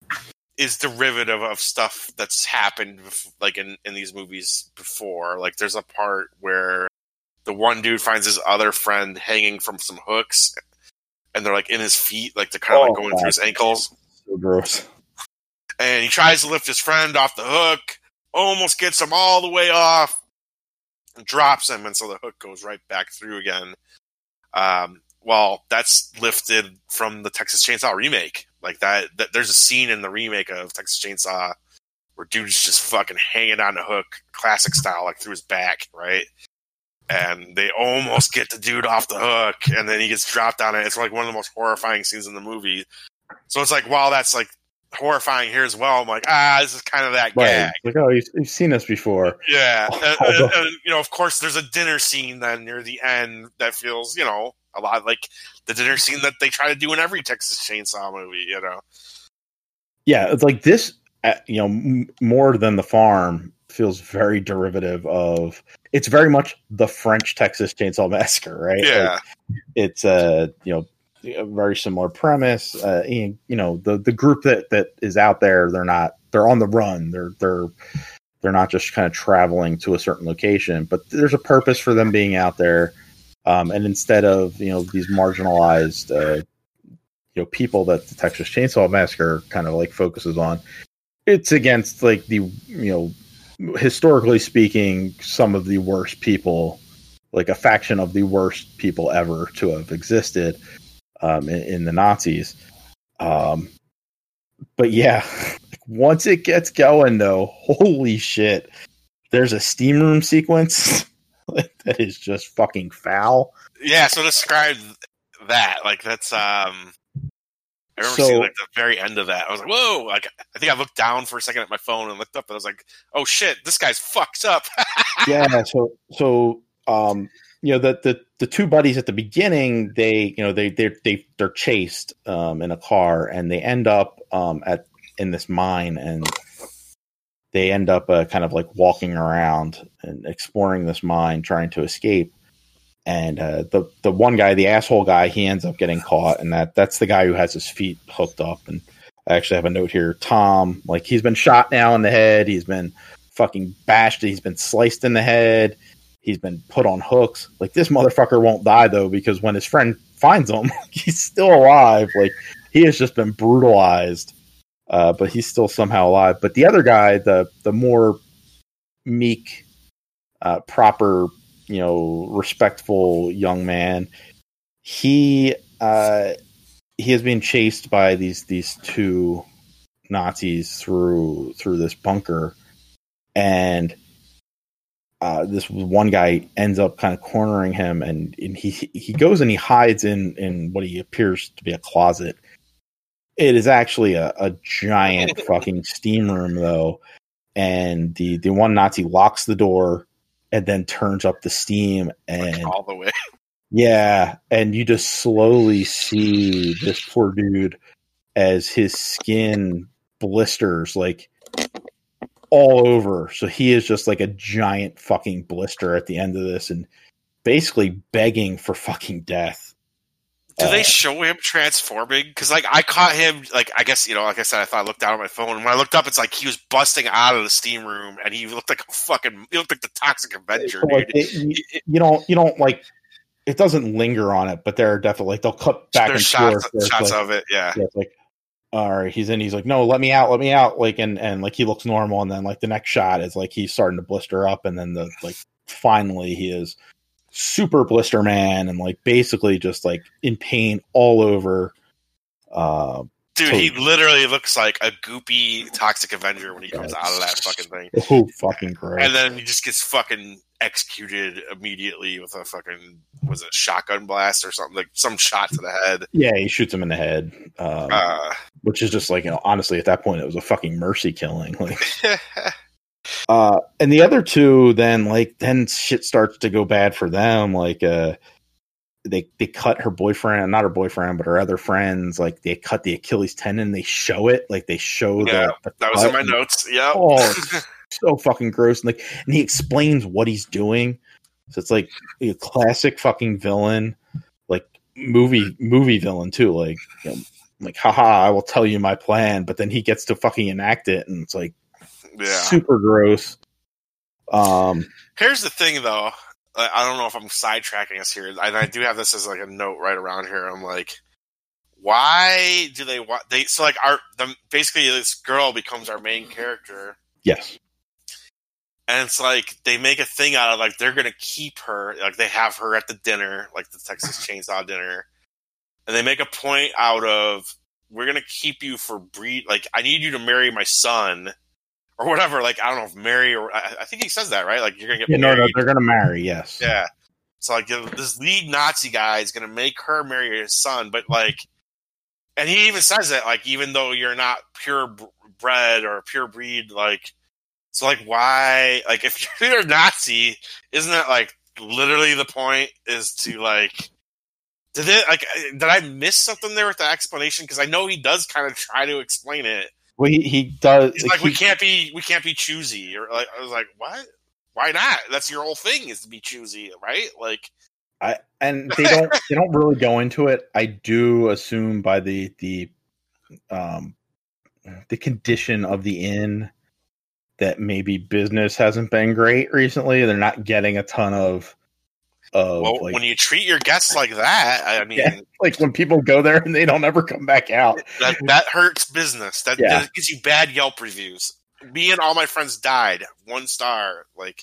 is derivative of stuff that's happened like in in these movies before. Like there's a part where the one dude finds his other friend hanging from some hooks, and they're like in his feet, like they're kind of Oh, like going God. through his ankles. So gross. And he tries to lift his friend off the hook, almost gets him all the way off, and drops him, and so the hook goes right back through again. Um, well, that's lifted from the Texas Chainsaw remake. Like that, that, there's a scene in the remake of Texas Chainsaw where dude's just fucking hanging on the hook, classic style, like through his back, right? And they almost get the dude off the hook, and then he gets dropped on it. It's like one of the most horrifying scenes in the movie. So it's like, while that's like horrifying here as well, I'm like, ah, this is kind of that Right. gag. Like, oh, you've, you've seen this before. Yeah. and, and, and, you know, of course, there's a dinner scene then near the end that feels, you know, a lot like the dinner scene that they try to do in every Texas Chainsaw movie, you know? Yeah, it's like this, uh, you know, m- more than The Farm feels very derivative of, it's very much the French Texas Chainsaw Massacre, right? Yeah. Like, it's a, you know, a very similar premise. Uh, you know, the, the group that, that is out there, they're not, they're on the run. They're, they're, they're not just kind of traveling to a certain location, but there's a purpose for them being out there. Um, and instead of, you know, these marginalized, uh, you know, people that the Texas Chainsaw Massacre kind of like focuses on, it's against like the, you know, historically speaking, some of the worst people, like a faction of the worst people ever to have existed um, in, in the Nazis. Um, but yeah, once it gets going, though, holy shit, there's a steam room sequence that is just fucking foul. Yeah, so describe that. Like, that's, um, I remember So- seeing like the very end of that. I was like, whoa! Like, I think I looked down for a second at my phone and looked up, and I was like, oh shit, this guy's fucked up. Yeah, so so um you know the the the two buddies at the beginning, they you know they they they they're chased um in a car, and they end up um at in this mine, and they end up uh, kind of like walking around and exploring this mine, trying to escape. And uh, the the one guy, the asshole guy, he ends up getting caught, and that that's the guy who has his feet hooked up. And I actually have a note here, Tom, like he's been shot now in the head, he's been fucking bashed, he's been sliced in the head, he's been put on hooks. Like, this motherfucker won't die though, because when his friend finds him, he's still alive. Like, he has just been brutalized, uh, but he's still somehow alive. But the other guy, the the more meek, uh, proper, you know, respectful young man, he uh, he has been chased by these these two Nazis through through this bunker, and uh, this one guy ends up kind of cornering him, and, and he he goes and he hides in in what he appears to be a closet. It is actually a, a giant fucking steam room, though, and the the one Nazi locks the door and then turns up the steam, and Like, all the way. yeah, and you just slowly see this poor dude as his skin blisters like all over. So he is just like a giant fucking blister at the end of this and basically begging for fucking death. Do uh, they show him transforming? Because like I caught him, like I guess you know, like I said, I thought I looked down at my phone. When I looked up, it's like he was busting out of the steam room, and he looked like a fucking, he looked like the Toxic Avenger, so, like, dude. it, you, you don't, you don't like. It doesn't linger on it, but there are definitely like they'll cut back There's and shots, forth. shots like, of it, yeah. yeah, it's like, all right, he's in. He's like, no, let me out, let me out. Like, and and like he looks normal, and then like the next shot is like he's starting to blister up, and then the like finally he is super blister man, and like basically just like in pain all over. Uh, Dude, so, he literally looks like a goopy Toxic Avenger when he comes out of that fucking thing. Oh, fucking great! And then he just gets fucking executed immediately with a fucking, was it a shotgun blast or something? Like some shot to the head. Yeah, he shoots him in the head, um, Uh, which is just like, you know, honestly, at that point, it was a fucking mercy killing. Like, uh, and the other two, then like, then shit starts to go bad for them. Like, uh, they they cut her boyfriend, not her boyfriend, but her other friends. Like, they cut the Achilles tendon. They show it, like they show yeah, the, the that was cut. in my notes. Yeah. Oh, it's so fucking gross. And like, and he explains what he's doing. So it's like a classic fucking villain, like movie movie villain too. Like, you know, like, haha, I will tell you my plan, but then he gets to fucking enact it, and it's like Yeah. super gross. Um, Here's the thing, though. I I don't know if I'm sidetracking us here, and I do have this as like a note right around here. I'm like, why do they want they? So like, our the, basically this girl becomes our main character, yes, and it's like they make a thing out of like they're gonna keep her, like they have her at the dinner, like the Texas Chainsaw dinner, and they make a point out of we're gonna keep you for breed. Like, I need you to marry my son. Or whatever, like, I don't know if marry or... I, I think he says that, right? Like, you're going to get yeah, married. no, no, they're gonna marry. Yes, Yeah. So, like, this lead Nazi guy is going to make her marry his son, but, like... And he even says it, like, even though you're not purebred or pure breed, like... So, like, why... Like, if you're a Nazi, isn't that, like, literally the point is to, like... Did it, like, did I miss something there with the explanation? Because I know he does kind of try to explain it. well, he, he does. He's like, he, we can't be, we can't be choosy, or like, I was like, what? Why not? That's your whole thing, is to be choosy, right? Like, I and they don't they don't really go into it. I do assume by the the um the condition of the inn that maybe business hasn't been great recently. They're not getting a ton of of well, like, when you treat your guests like that, I mean, yeah, like when people go there and they don't ever come back out. that that hurts business. That, Yeah. that gives you bad Yelp reviews. Me and all my friends died. One star. Like,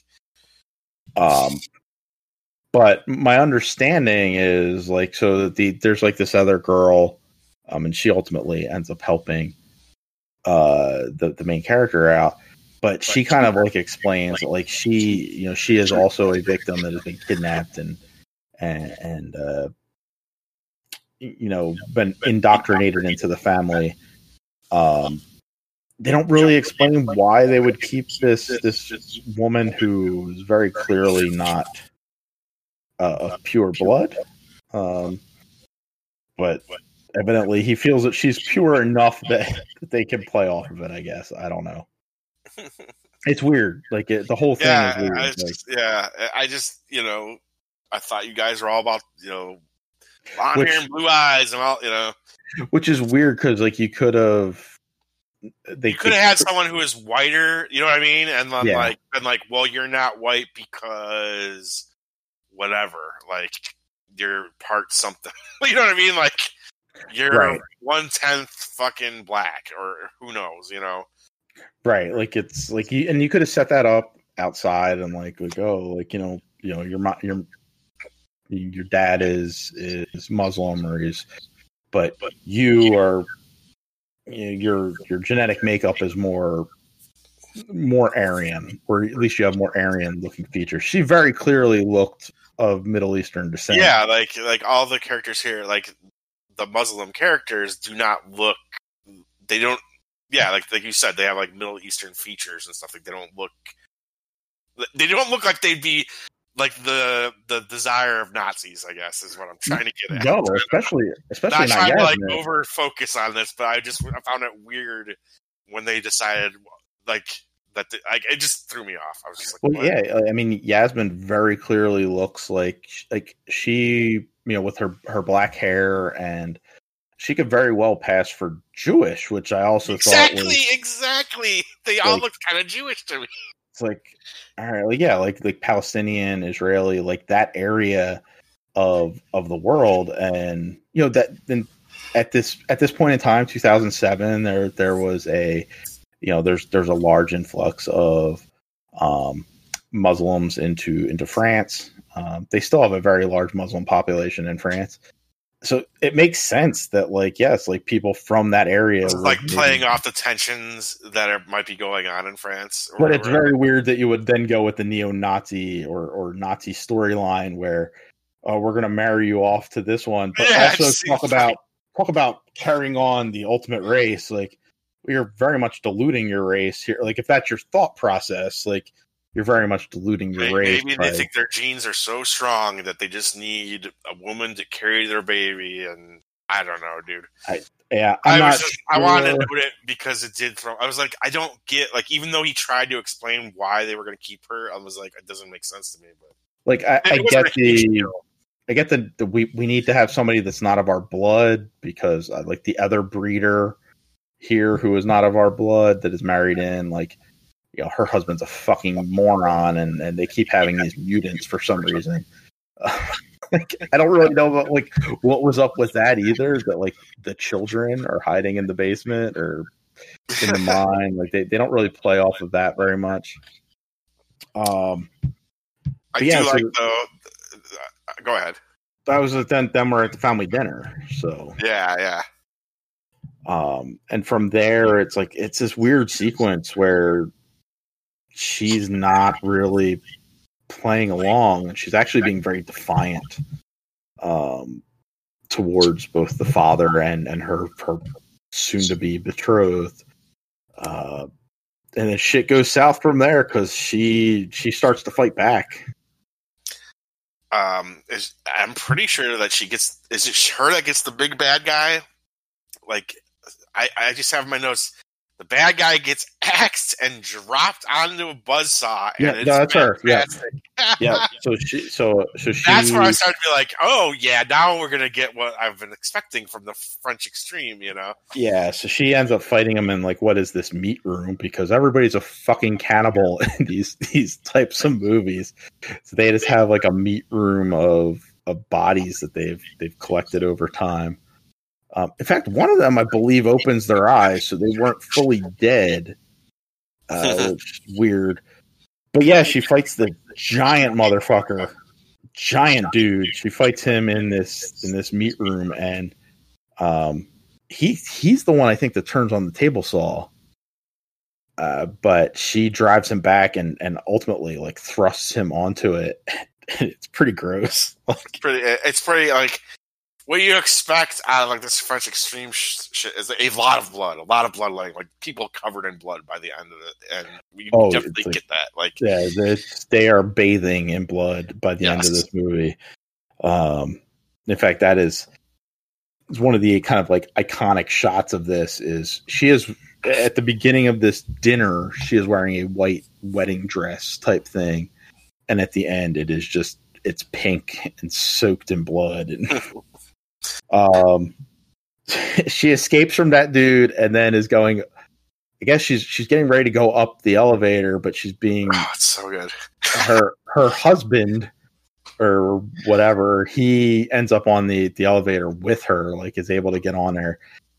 Um, but my understanding is like, so that the there's like this other girl, um, and she ultimately ends up helping uh the the main character out. But she kind of like explains that, like, she, you know, she is also a victim that has been kidnapped and and and uh, you know, been indoctrinated into the family. Um, they don't really explain why they would keep this this woman who is very clearly not uh, of pure blood. Um, but evidently, he feels that she's pure enough that, that they can play off of it. I guess I don't know. It's weird. Like it, the whole thing yeah, is weird. I Like, just, yeah, I just, you know, I thought you guys were all about, you know, blonde Which- hair and blue eyes and all, you know. which is weird because like you could have, they You could have had someone who is whiter, you know what I mean? And then Yeah. like, and like, well, you're not white because whatever, like you're part something. You know what I mean? Like you're Right. one tenth fucking black, or who knows? You know? right. Like it's like you and you could have set that up outside and like like oh like you know you know your mo- your your dad is is Muslim or is, but you are you know, your your genetic makeup is more more Aryan, or at least you have more Aryan looking features. She very clearly looked of Middle Eastern descent. Yeah, like like all the characters here, like the Muslim characters, do not look. They don't. Yeah, like like you said, they have like Middle Eastern features and stuff. Like they don't look. They don't look like they'd be like the the desire of Nazis, I guess, is what I'm trying to get at. No, especially especially Not not trying to like Yasmin. over focus on this, but I just I found it weird when they decided like that. The, like it just threw me off. I was just like, well, what? yeah. I mean, Yasmin very clearly looks like like she, you know, with her her black hair, and she could very well pass for Jewish, which I also exactly, thought was exactly. They all like, looked kind of Jewish to me. It's like, all right, like, yeah, like like Palestinian, Israeli, like that area of of the world, and you know that then at this at this point in time, two thousand seven, there there was a, you know, there's there's a large influx of um, Muslims into into France. Um, they still have a very large Muslim population in France, so it makes sense that like yes, like people from that area, This is like playing off the tensions that are, might be going on in France. Or but whatever. It's very weird that you would then go with the neo-Nazi or or Nazi storyline where oh, we're going to marry you off to this one, but Yeah, also talk about like... talk about carrying on the ultimate race. Like you're very much diluting your race here. Like if that's your thought process, like you're very much diluting your maybe, race. Maybe by... they think their genes are so strong that they just need a woman to carry their baby, and I don't know, dude. I, yeah, I'm I not was just, sure. I wanted to note it because it did throw. I was like, I don't get like even though he tried to explain why they were going to keep her, I was like, it doesn't make sense to me. But like I, I get the. I get the, the we, we need to have somebody that's not of our blood because uh, like the other breeder here who is not of our blood that is married in, like, you know, her husband's a fucking moron, and, and they keep having these mutants for some reason. Uh, like, I don't really know about like what was up with that either. That like the children are hiding in the basement or in the mine. Like they, they don't really play off of that very much. Um, I yeah, do so, like though. Go ahead. That was then. Then we're at the family dinner. So yeah, yeah. Um, and from there, it's like it's this weird sequence where she's not really playing along, and she's actually being very defiant um, towards both the father and and her her soon to be betrothed. Uh, and then shit goes south from there because she she starts to fight back. Um, is I'm pretty sure that she gets. Is it her that gets the big bad guy? Like, I, I just have in my notes. The bad guy gets axed and dropped onto a buzzsaw. And Yeah, it's no, that's fantastic. her. Yeah, yeah. So she, so so she. That's where I started to be like, oh yeah, now we're gonna get what I've been expecting from the French Extreme, you know? Yeah, so she ends up fighting him in like what is this meat room because everybody's a fucking cannibal in these these types of movies. So they just have like a meat room of of bodies that they've they've collected over time. Um, in fact, one of them, I believe, opens their eyes, so they weren't fully dead. Uh, which is weird. But yeah, she fights the giant motherfucker, giant dude. She fights him in this in this meat room, and um, he he's the one I think that turns on the table saw. Uh, but she drives him back and and ultimately like thrusts him onto it. It's pretty gross. Like, it's pretty. It's pretty like. What you expect out of like this French Extreme sh- shit is a lot of blood, a lot of blood, like like people covered in blood by the end of it, and we oh, definitely like, get that. Like, yeah, they are bathing in blood by the yes. end of this movie. Um, in fact, that is, is one of the kind of like iconic shots of this. Is she is at the beginning of this dinner, she is wearing a white wedding dress type thing, and at the end, it is just it's pink and soaked in blood and. Um, she escapes from that dude and then is going. I guess she's she's getting ready to go up the elevator, but she's being oh, it's so good. her her husband or whatever. He ends up on the the elevator with her, like is able to get on there.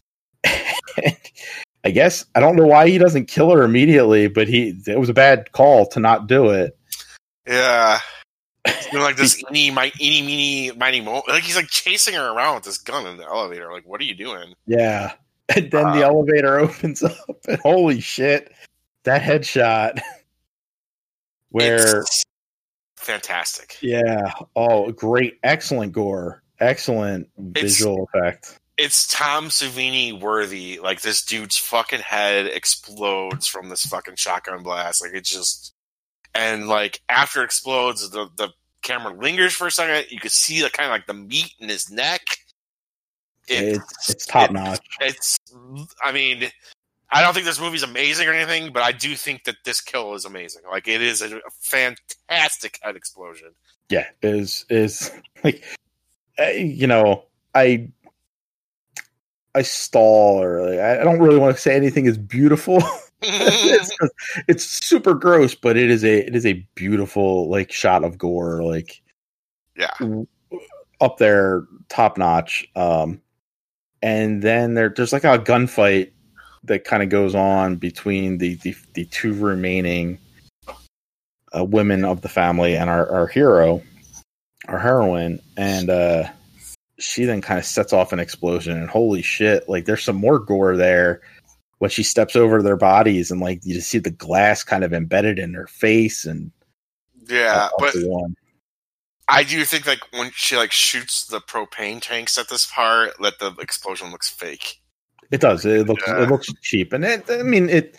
I guess I don't know why he doesn't kill her immediately, but he it was a bad call to not do it. Yeah. You know, like this eeny, my, eeny, meeny, miny, mo. Like he's like chasing her around with this gun in the elevator. Like, what are you doing? Yeah. And then uh, the elevator opens up, and holy shit, that headshot. Where. Fantastic. Yeah. Oh, great. Excellent gore. Excellent visual it's, effect. It's Tom Savini worthy. Like, this dude's fucking head explodes from this fucking shotgun blast. Like, it's just. And like after it explodes, the the camera lingers for a second. You could see the kind of like the meat in his neck. It's, it's, it's top it, notch. It's, I mean, I don't think this movie's amazing or anything, but I do think that this kill is amazing. Like, it is a, a fantastic head explosion. Yeah, is is like, uh, you know, I I stall or like, I don't really want to say anything is beautiful. it's, it's super gross, but it is a it is a beautiful like shot of gore, like yeah, up there, top notch. Um, and then there there's like a gunfight that kind of goes on between the, the, the two remaining uh, women of the family and our, our hero, our heroine, and uh, she then kind of sets off an explosion, and holy shit, like there's some more gore there when she steps over their bodies, and like you just see the glass kind of embedded in her face, and yeah, uh, but one. I do think like when she like shoots the propane tanks at this part, that the explosion looks fake. It does. It looks yeah. it looks cheap, and it, I mean it.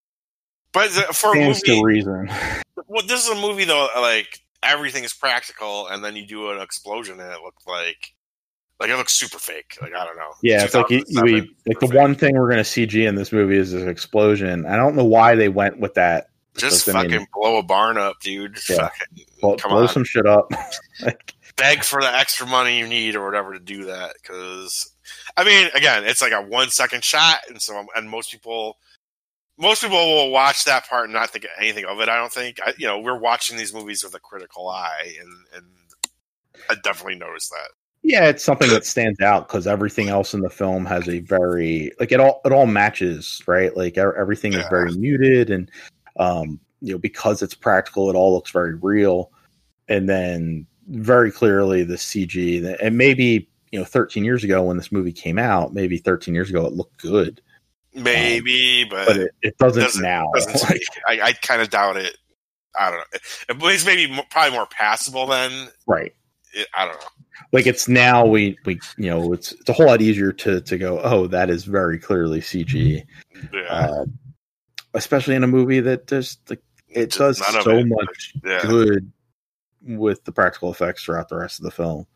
But the, for a movie, to reason. Well, this is a movie though. Like everything is practical, and then you do an explosion, and it looked like like it looks super fake. Like I don't know. Yeah, it's like you, we like the fake. One thing we're going to C G in this movie is this explosion. I don't know why they went with that. Just fucking I mean, blow a barn up, dude. Just yeah. fucking blow, come blow on. some shit up. like, beg for the extra money you need or whatever to do that, because I mean, again, it's like a one second shot, and so and most people, most people will watch that part and not think anything of it. I don't think, I, you know, we're watching these movies with a critical eye, and and I definitely noticed that. Yeah, it's something that stands out because everything else in the film has a very like it all it all matches, right? Like everything yeah. is very muted, and um, you know, because it's practical, it all looks very real, and then very clearly the C G, and maybe. You know, thirteen years ago when this movie came out, maybe thirteen years ago, it looked good. Maybe, um, but, but it, it doesn't, doesn't now. Doesn't like, I, I kind of doubt it. I don't know. It's maybe more, probably more passable then. Right. It, I don't know. Like it's now we, we, you know, it's, it's a whole lot easier to, to go, oh, that is very clearly C G. Yeah. Uh, especially in a movie that just like, it just does so it. much yeah. good with the practical effects throughout the rest of the film.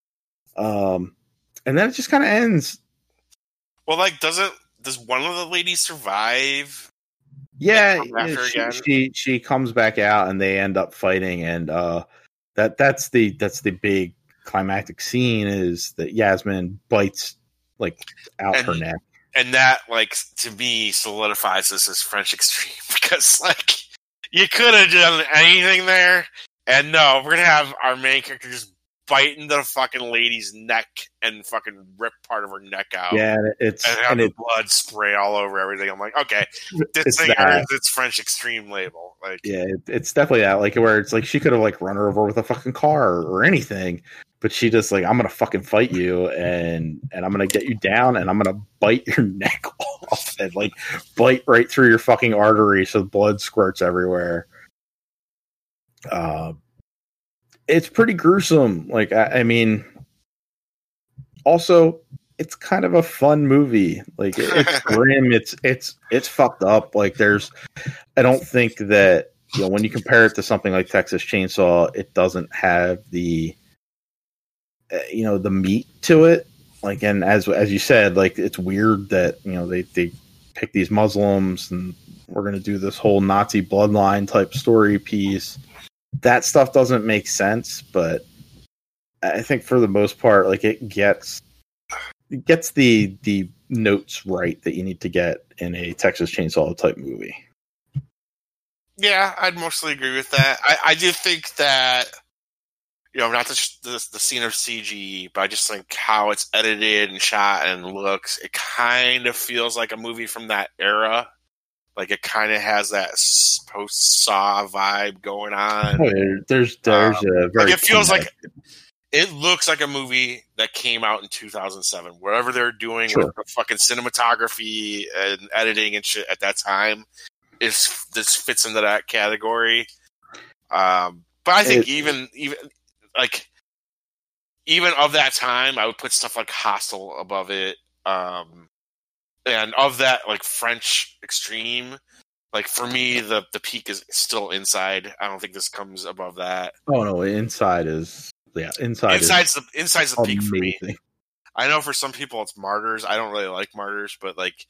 Um, and then it just kind of ends. Well, like, doesn't does one of the ladies survive? Yeah, she, she she comes back out, and they end up fighting, and uh, that that's the that's the big climactic scene is that Yasmin bites like out and, her neck, and that like to me solidifies this as French Extreme because like you could have done anything there, and no, we're gonna have our main character just bite into the fucking lady's neck and fucking rip part of her neck out. Yeah, it's and have and the it, blood spray all over everything. I'm like, okay, this it's thing that. earns its French Extreme label. Like, yeah, it, it's definitely that. Like where it's like she could have like run her over with a fucking car or anything, but she just like I'm gonna fucking fight you and and I'm gonna get you down and I'm gonna bite your neck off and like bite right through your fucking artery so blood squirts everywhere. Uh, it's pretty gruesome. Like, I, I mean, also, it's kind of a fun movie. Like, it, it's grim. It's it's it's fucked up. Like, there's, I don't think that you know when you compare it to something like Texas Chainsaw, it doesn't have the, uh, you know, the meat to it. Like, and as as you said, like, it's weird that you know they they pick these Muslims and we're gonna do this whole Nazi bloodline type story piece. That stuff doesn't make sense, but I think for the most part, like it gets it gets the the notes right that you need to get in a Texas Chainsaw type movie. Yeah, I'd mostly agree with that. I, I do think that you know, not the, the the scene of C G, but I just think how it's edited and shot and looks, it kind of feels like a movie from that era. Like it kind of has that post Saw vibe going on. Oh, yeah. There's there's um, a very like it feels like it looks like a movie that came out in two thousand seven. Whatever they're doing sure. with the fucking cinematography and editing and shit at that time, is this fits into that category. Um, but I think it, even even like even of that time, I would put stuff like Hostel above it. Um, And of that, like French Extreme, like for me, the, the peak is still Inside. I don't think this comes above that. Oh no, Inside is yeah, Inside. Inside's is the Inside's the peak amazing. for me. I know for some people it's Martyrs. I don't really like Martyrs, but like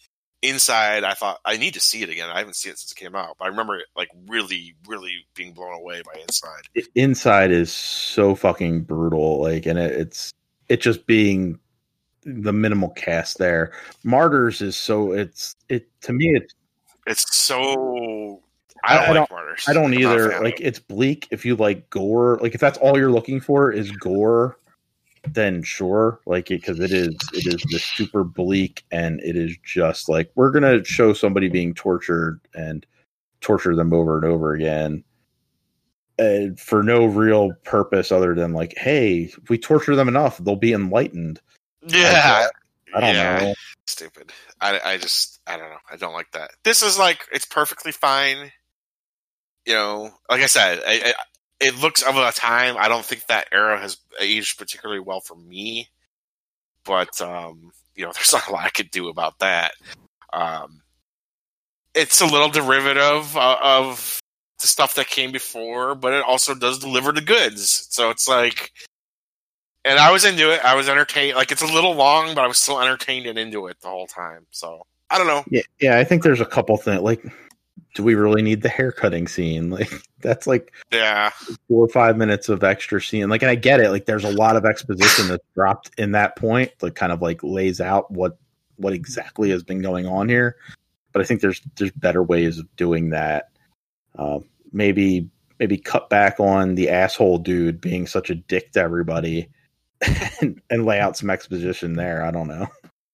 Inside, I thought I need to see it again. I haven't seen it since it came out, but I remember it like really, really being blown away by Inside. Inside is so fucking brutal, like, and it, it's it just being the minimal cast there. Martyrs is so it's it to me it's it's so I don't I, like don't, Martyrs. I don't I'm not a either. fan Like of it. it's bleak if you like gore. Like if that's all you're looking for is gore, then sure, like it because it is it is just super bleak and it is just like we're gonna show somebody being tortured and torture them over and over again, and for no real purpose other than like, hey, if we torture them enough, they'll be enlightened. Yeah, I don't yeah, know. Stupid. I I just I don't know. I don't like that. This is like it's perfectly fine. You know, like I said, I, I, it looks of a time. I don't think that era has aged particularly well for me, but um, you know, there's not a lot I could do about that. Um, it's a little derivative uh, of the stuff that came before, but it also does deliver the goods. So it's like, and I was into it. I was entertained. Like it's a little long, but I was still entertained and into it the whole time. So I don't know. Yeah, yeah. I think there's a couple things like. Do we really need the haircutting scene? Like that's like Yeah, four or five minutes of extra scene. Like, and I get it. Like, there's a lot of exposition that's dropped in that point that kind of like lays out what what exactly has been going on here. But I think there's there's better ways of doing that. Uh, maybe maybe cut back on the asshole dude being such a dick to everybody, and, and lay out some exposition there. I don't know.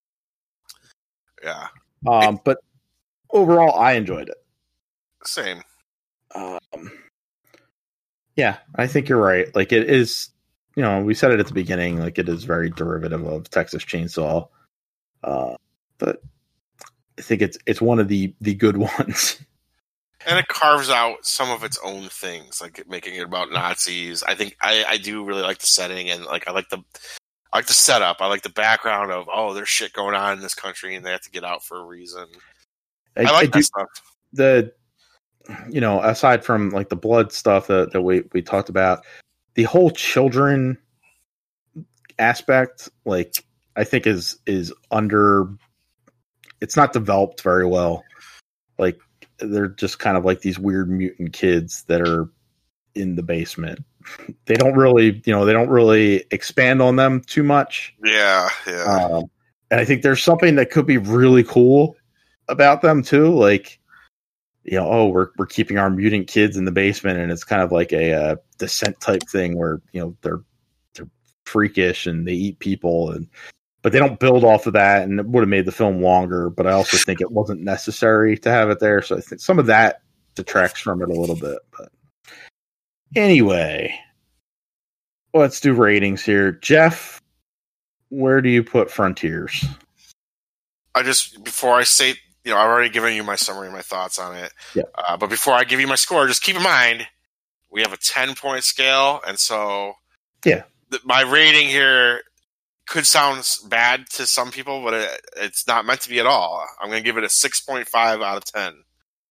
yeah. Um, but overall, I enjoyed it. Same. Um, yeah, I think you're right. Like it is, you know, we said it at the beginning. Like it is very derivative of Texas Chainsaw, uh, but I think it's it's one of the the good ones. And it carves out some of its own things, like making it about Nazis. I think I, I do really like the setting, and like I like the I like the setup. I like the background of oh, there's shit going on in this country, and they have to get out for a reason. I, I like I that do, stuff. The you know, aside from like the blood stuff that, that we, we talked about, the whole children aspect, like I think is is under it's not developed very well. Like they're just kind of like these weird mutant kids that are in the basement. They don't really, you know, they don't really expand on them too much. Yeah, yeah. Um, and I think there's something that could be really cool about them too, like. You know, oh, we're we're keeping our mutant kids in the basement, and it's kind of like a uh, Descent type thing where you know they're they're freakish and they eat people, and but they don't build off of that, and it would have made the film longer. But I also think it wasn't necessary to have it there, so I think some of that detracts from it a little bit. But anyway, let's do ratings here, Jeff. Where do you put Frontiers? I just before I say. You know, I've already given you my summary and my thoughts on it. Yeah. Uh, but before I give you my score, just keep in mind we have a ten-point scale, and so yeah, th- my rating here could sound bad to some people, but it, it's not meant to be at all. I'm going to give it a six point five out of ten.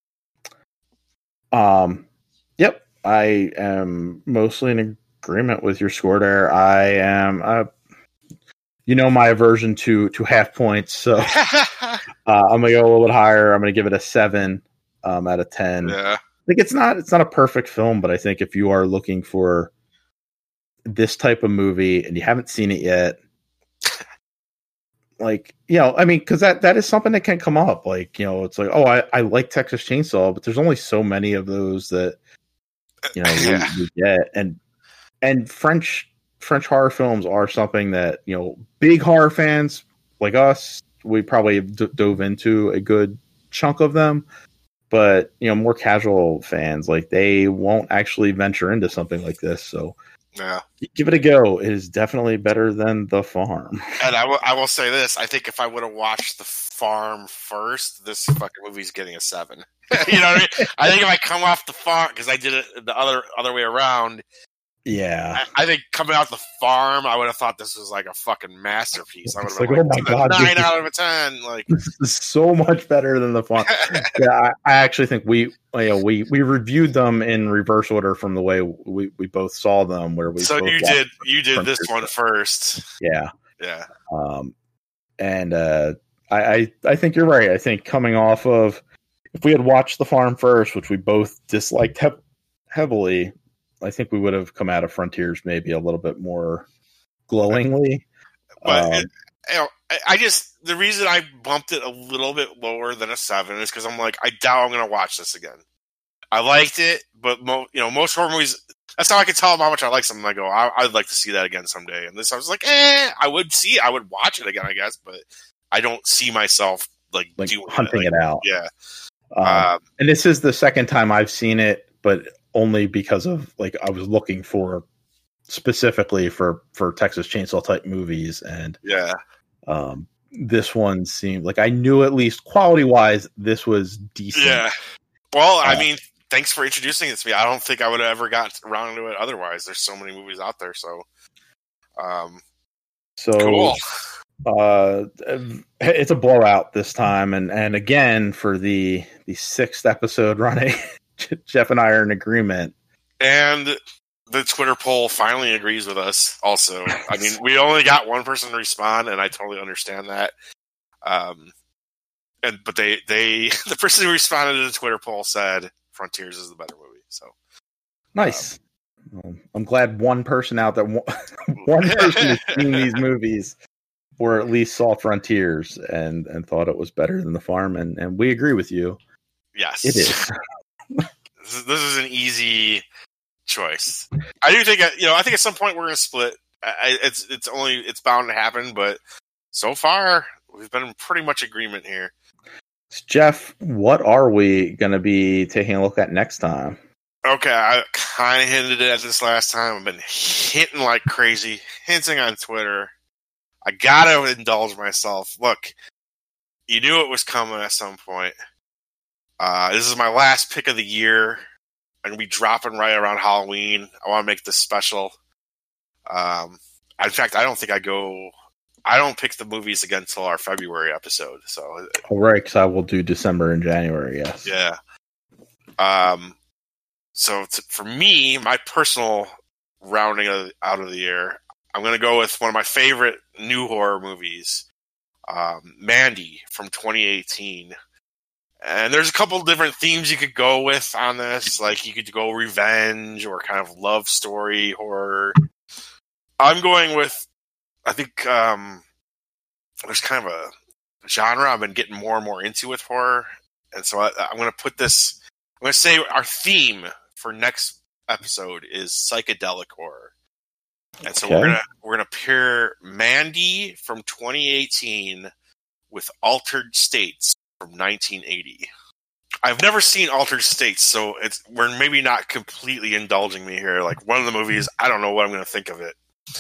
Um, yep, I am mostly in agreement with your score there. I am. Uh, You know my aversion to to half points, so uh, I'm gonna go a little bit higher. I'm gonna give it a seven um, out of ten. Yeah. I think it's not it's not a perfect film, but I think if you are looking for this type of movie and you haven't seen it yet, like you know, I mean, because that that is something that can come up. Like you know, it's like, oh, I, I like Texas Chainsaw, but there's only so many of those that you know Yeah. we, we get, and and French. French horror films are something that, you know, big horror fans like us, we probably d- dove into a good chunk of them. But, you know, more casual fans, like, they won't actually venture into something like this. So, Yeah. give it a go. It is definitely better than The Farm. And I will, I will say this. I think if I would have watched The Farm first, this fucking movie's getting a seven. You know what I mean? I think if I come off The Farm, because I did it the other other way around, Yeah. I, I think coming out The Farm, I would have thought this was like a fucking masterpiece. I would have It's been like, like, oh my God, nine this out of a ten. Like, This is so much better than The Farm. Yeah, I, I actually think we, you know, we we reviewed them in reverse order from the way we, we both saw them. Where we so both you watched did you did this Frontiers. one first. Yeah. Yeah. Um, and uh, I, I, I think you're right. I think coming off of, if we had watched The Farm first, which we both disliked he- heavily, I think we would have come out of Frontiers maybe a little bit more glowingly. But Um, it, you know, I, I just the reason I bumped it a little bit lower than a seven is because I'm like, I doubt I'm going to watch this again. I liked it, but mo- you know, most horror movies. That's how I can tell them how much I like something. I go, I- I'd like to see that again someday. And this, I was like, eh, I would see, I would watch it again, I guess, but I don't see myself like, like doing hunting it, like, it out. Yeah. Um, Um, and this is the second time I've seen it, but only because of like I was looking for specifically for for Texas Chainsaw type movies, and yeah. um, this one seemed like I knew at least quality wise this was decent. Yeah. Well, I Uh, mean, thanks for introducing it to me. I don't think I would have ever got around to it otherwise. There's so many movies out there. So, um, So cool. uh, it's a blowout this time, and and again for the the sixth episode running, Jeff and I are in agreement. And the Twitter poll finally agrees with us also. I mean, we only got one person to respond, and I totally understand that. Um, and but they, they the person who responded to the Twitter poll said Frontiers is the better movie. So Nice. Um, I'm glad one person out there, one, one person has seen these movies, or at least saw Frontiers and and thought it was better than The Farm, and and we agree with you. yes, It is. this is. This is an easy choice. I do think, you know, I think at some point we're going to split. I, it's it's only it's bound to happen, but so far we've been in pretty much agreement here. Jeff, what are we going to be taking a look at next time? Okay, I kind of hinted at this last time. I've been hitting like crazy, hinting on Twitter. I gotta indulge myself. Look, you knew it was coming at some point. Uh, this is my last pick of the year. I'm gonna be dropping right around Halloween. I want to make this special. Um, in fact, I don't think I go. I don't pick the movies again until our February episode. So, All right, because I will do December and January. Yes. yeah. Um. So t- for me, my personal rounding of, out of the year, I'm going to go with one of my favorite new horror movies, um, Mandy from twenty eighteen. And there's a couple different themes you could go with on this. Like you could go revenge or kind of love story horror. I'm going with, I think um, there's kind of a genre I've been getting more and more into with horror. And so I, I'm going to put this, I'm going to say our theme for next episode is psychedelic horror. And so Okay. we're gonna we're gonna pair Mandy from twenty eighteen with Altered States from nineteen eighty. I've never seen Altered States, so it's we're maybe not completely indulging me here. Like one of the movies, I don't know what I'm gonna think of it.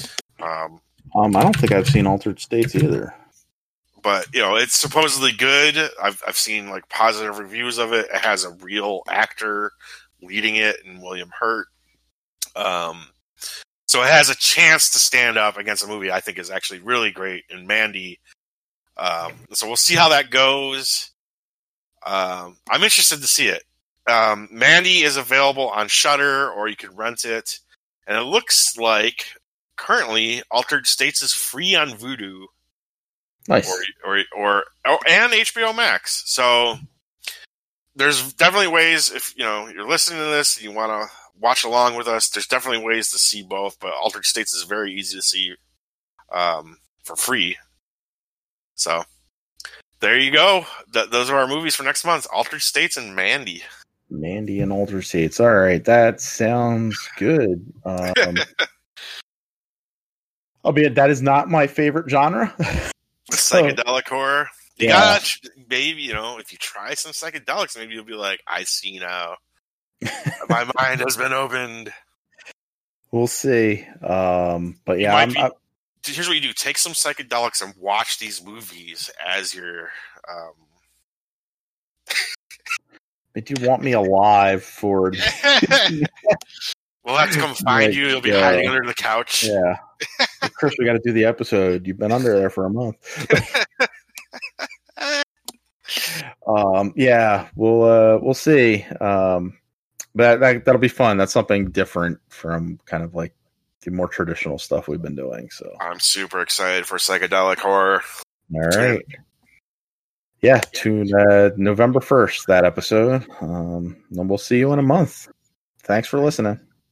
Um, Um, I don't think I've seen Altered States either. but you know, it's supposedly good. I've I've seen like positive reviews of it. It has a real actor leading it, and William Hurt. Um, so it has a chance to stand up against a movie I think is actually really great in Mandy. Um, so we'll see how that goes. Um, I'm interested to see it. Um, Mandy is available on Shudder, or you can rent it, and it looks like currently Altered States is free on Vudu, Nice. or or or, or and H B O Max. So there's definitely ways, if you know you're listening to this and you want to watch along with us, there's definitely ways to see both, but Altered States is very easy to see um, for free. So there you go. Th- those are our movies for next month: Altered States and Mandy. Mandy and Altered States. All right, that sounds good. Um, albeit that is not my favorite genre. So, Psychedelic horror. You yeah. gotta, maybe, you know, if you try some psychedelics, maybe you'll be like, I see now. My mind has been opened. We'll see. Um, but yeah, might I'm, be- I'm, Here's what you do: take some psychedelics and watch these movies as you're. Um... do you want me alive for? We'll have to come find Like, you. You'll be yeah. hiding under the couch. Yeah, Chris, we got to do the episode. You've been under there for a month. um, yeah, we'll uh, we'll see. Um, but that, that'll be fun. That's something different from kind of like the more traditional stuff we've been doing. So, I'm super excited for psychedelic horror. all right. yeah, tune uh, November first, that episode. Um, and we'll see you in a month. Thanks for listening.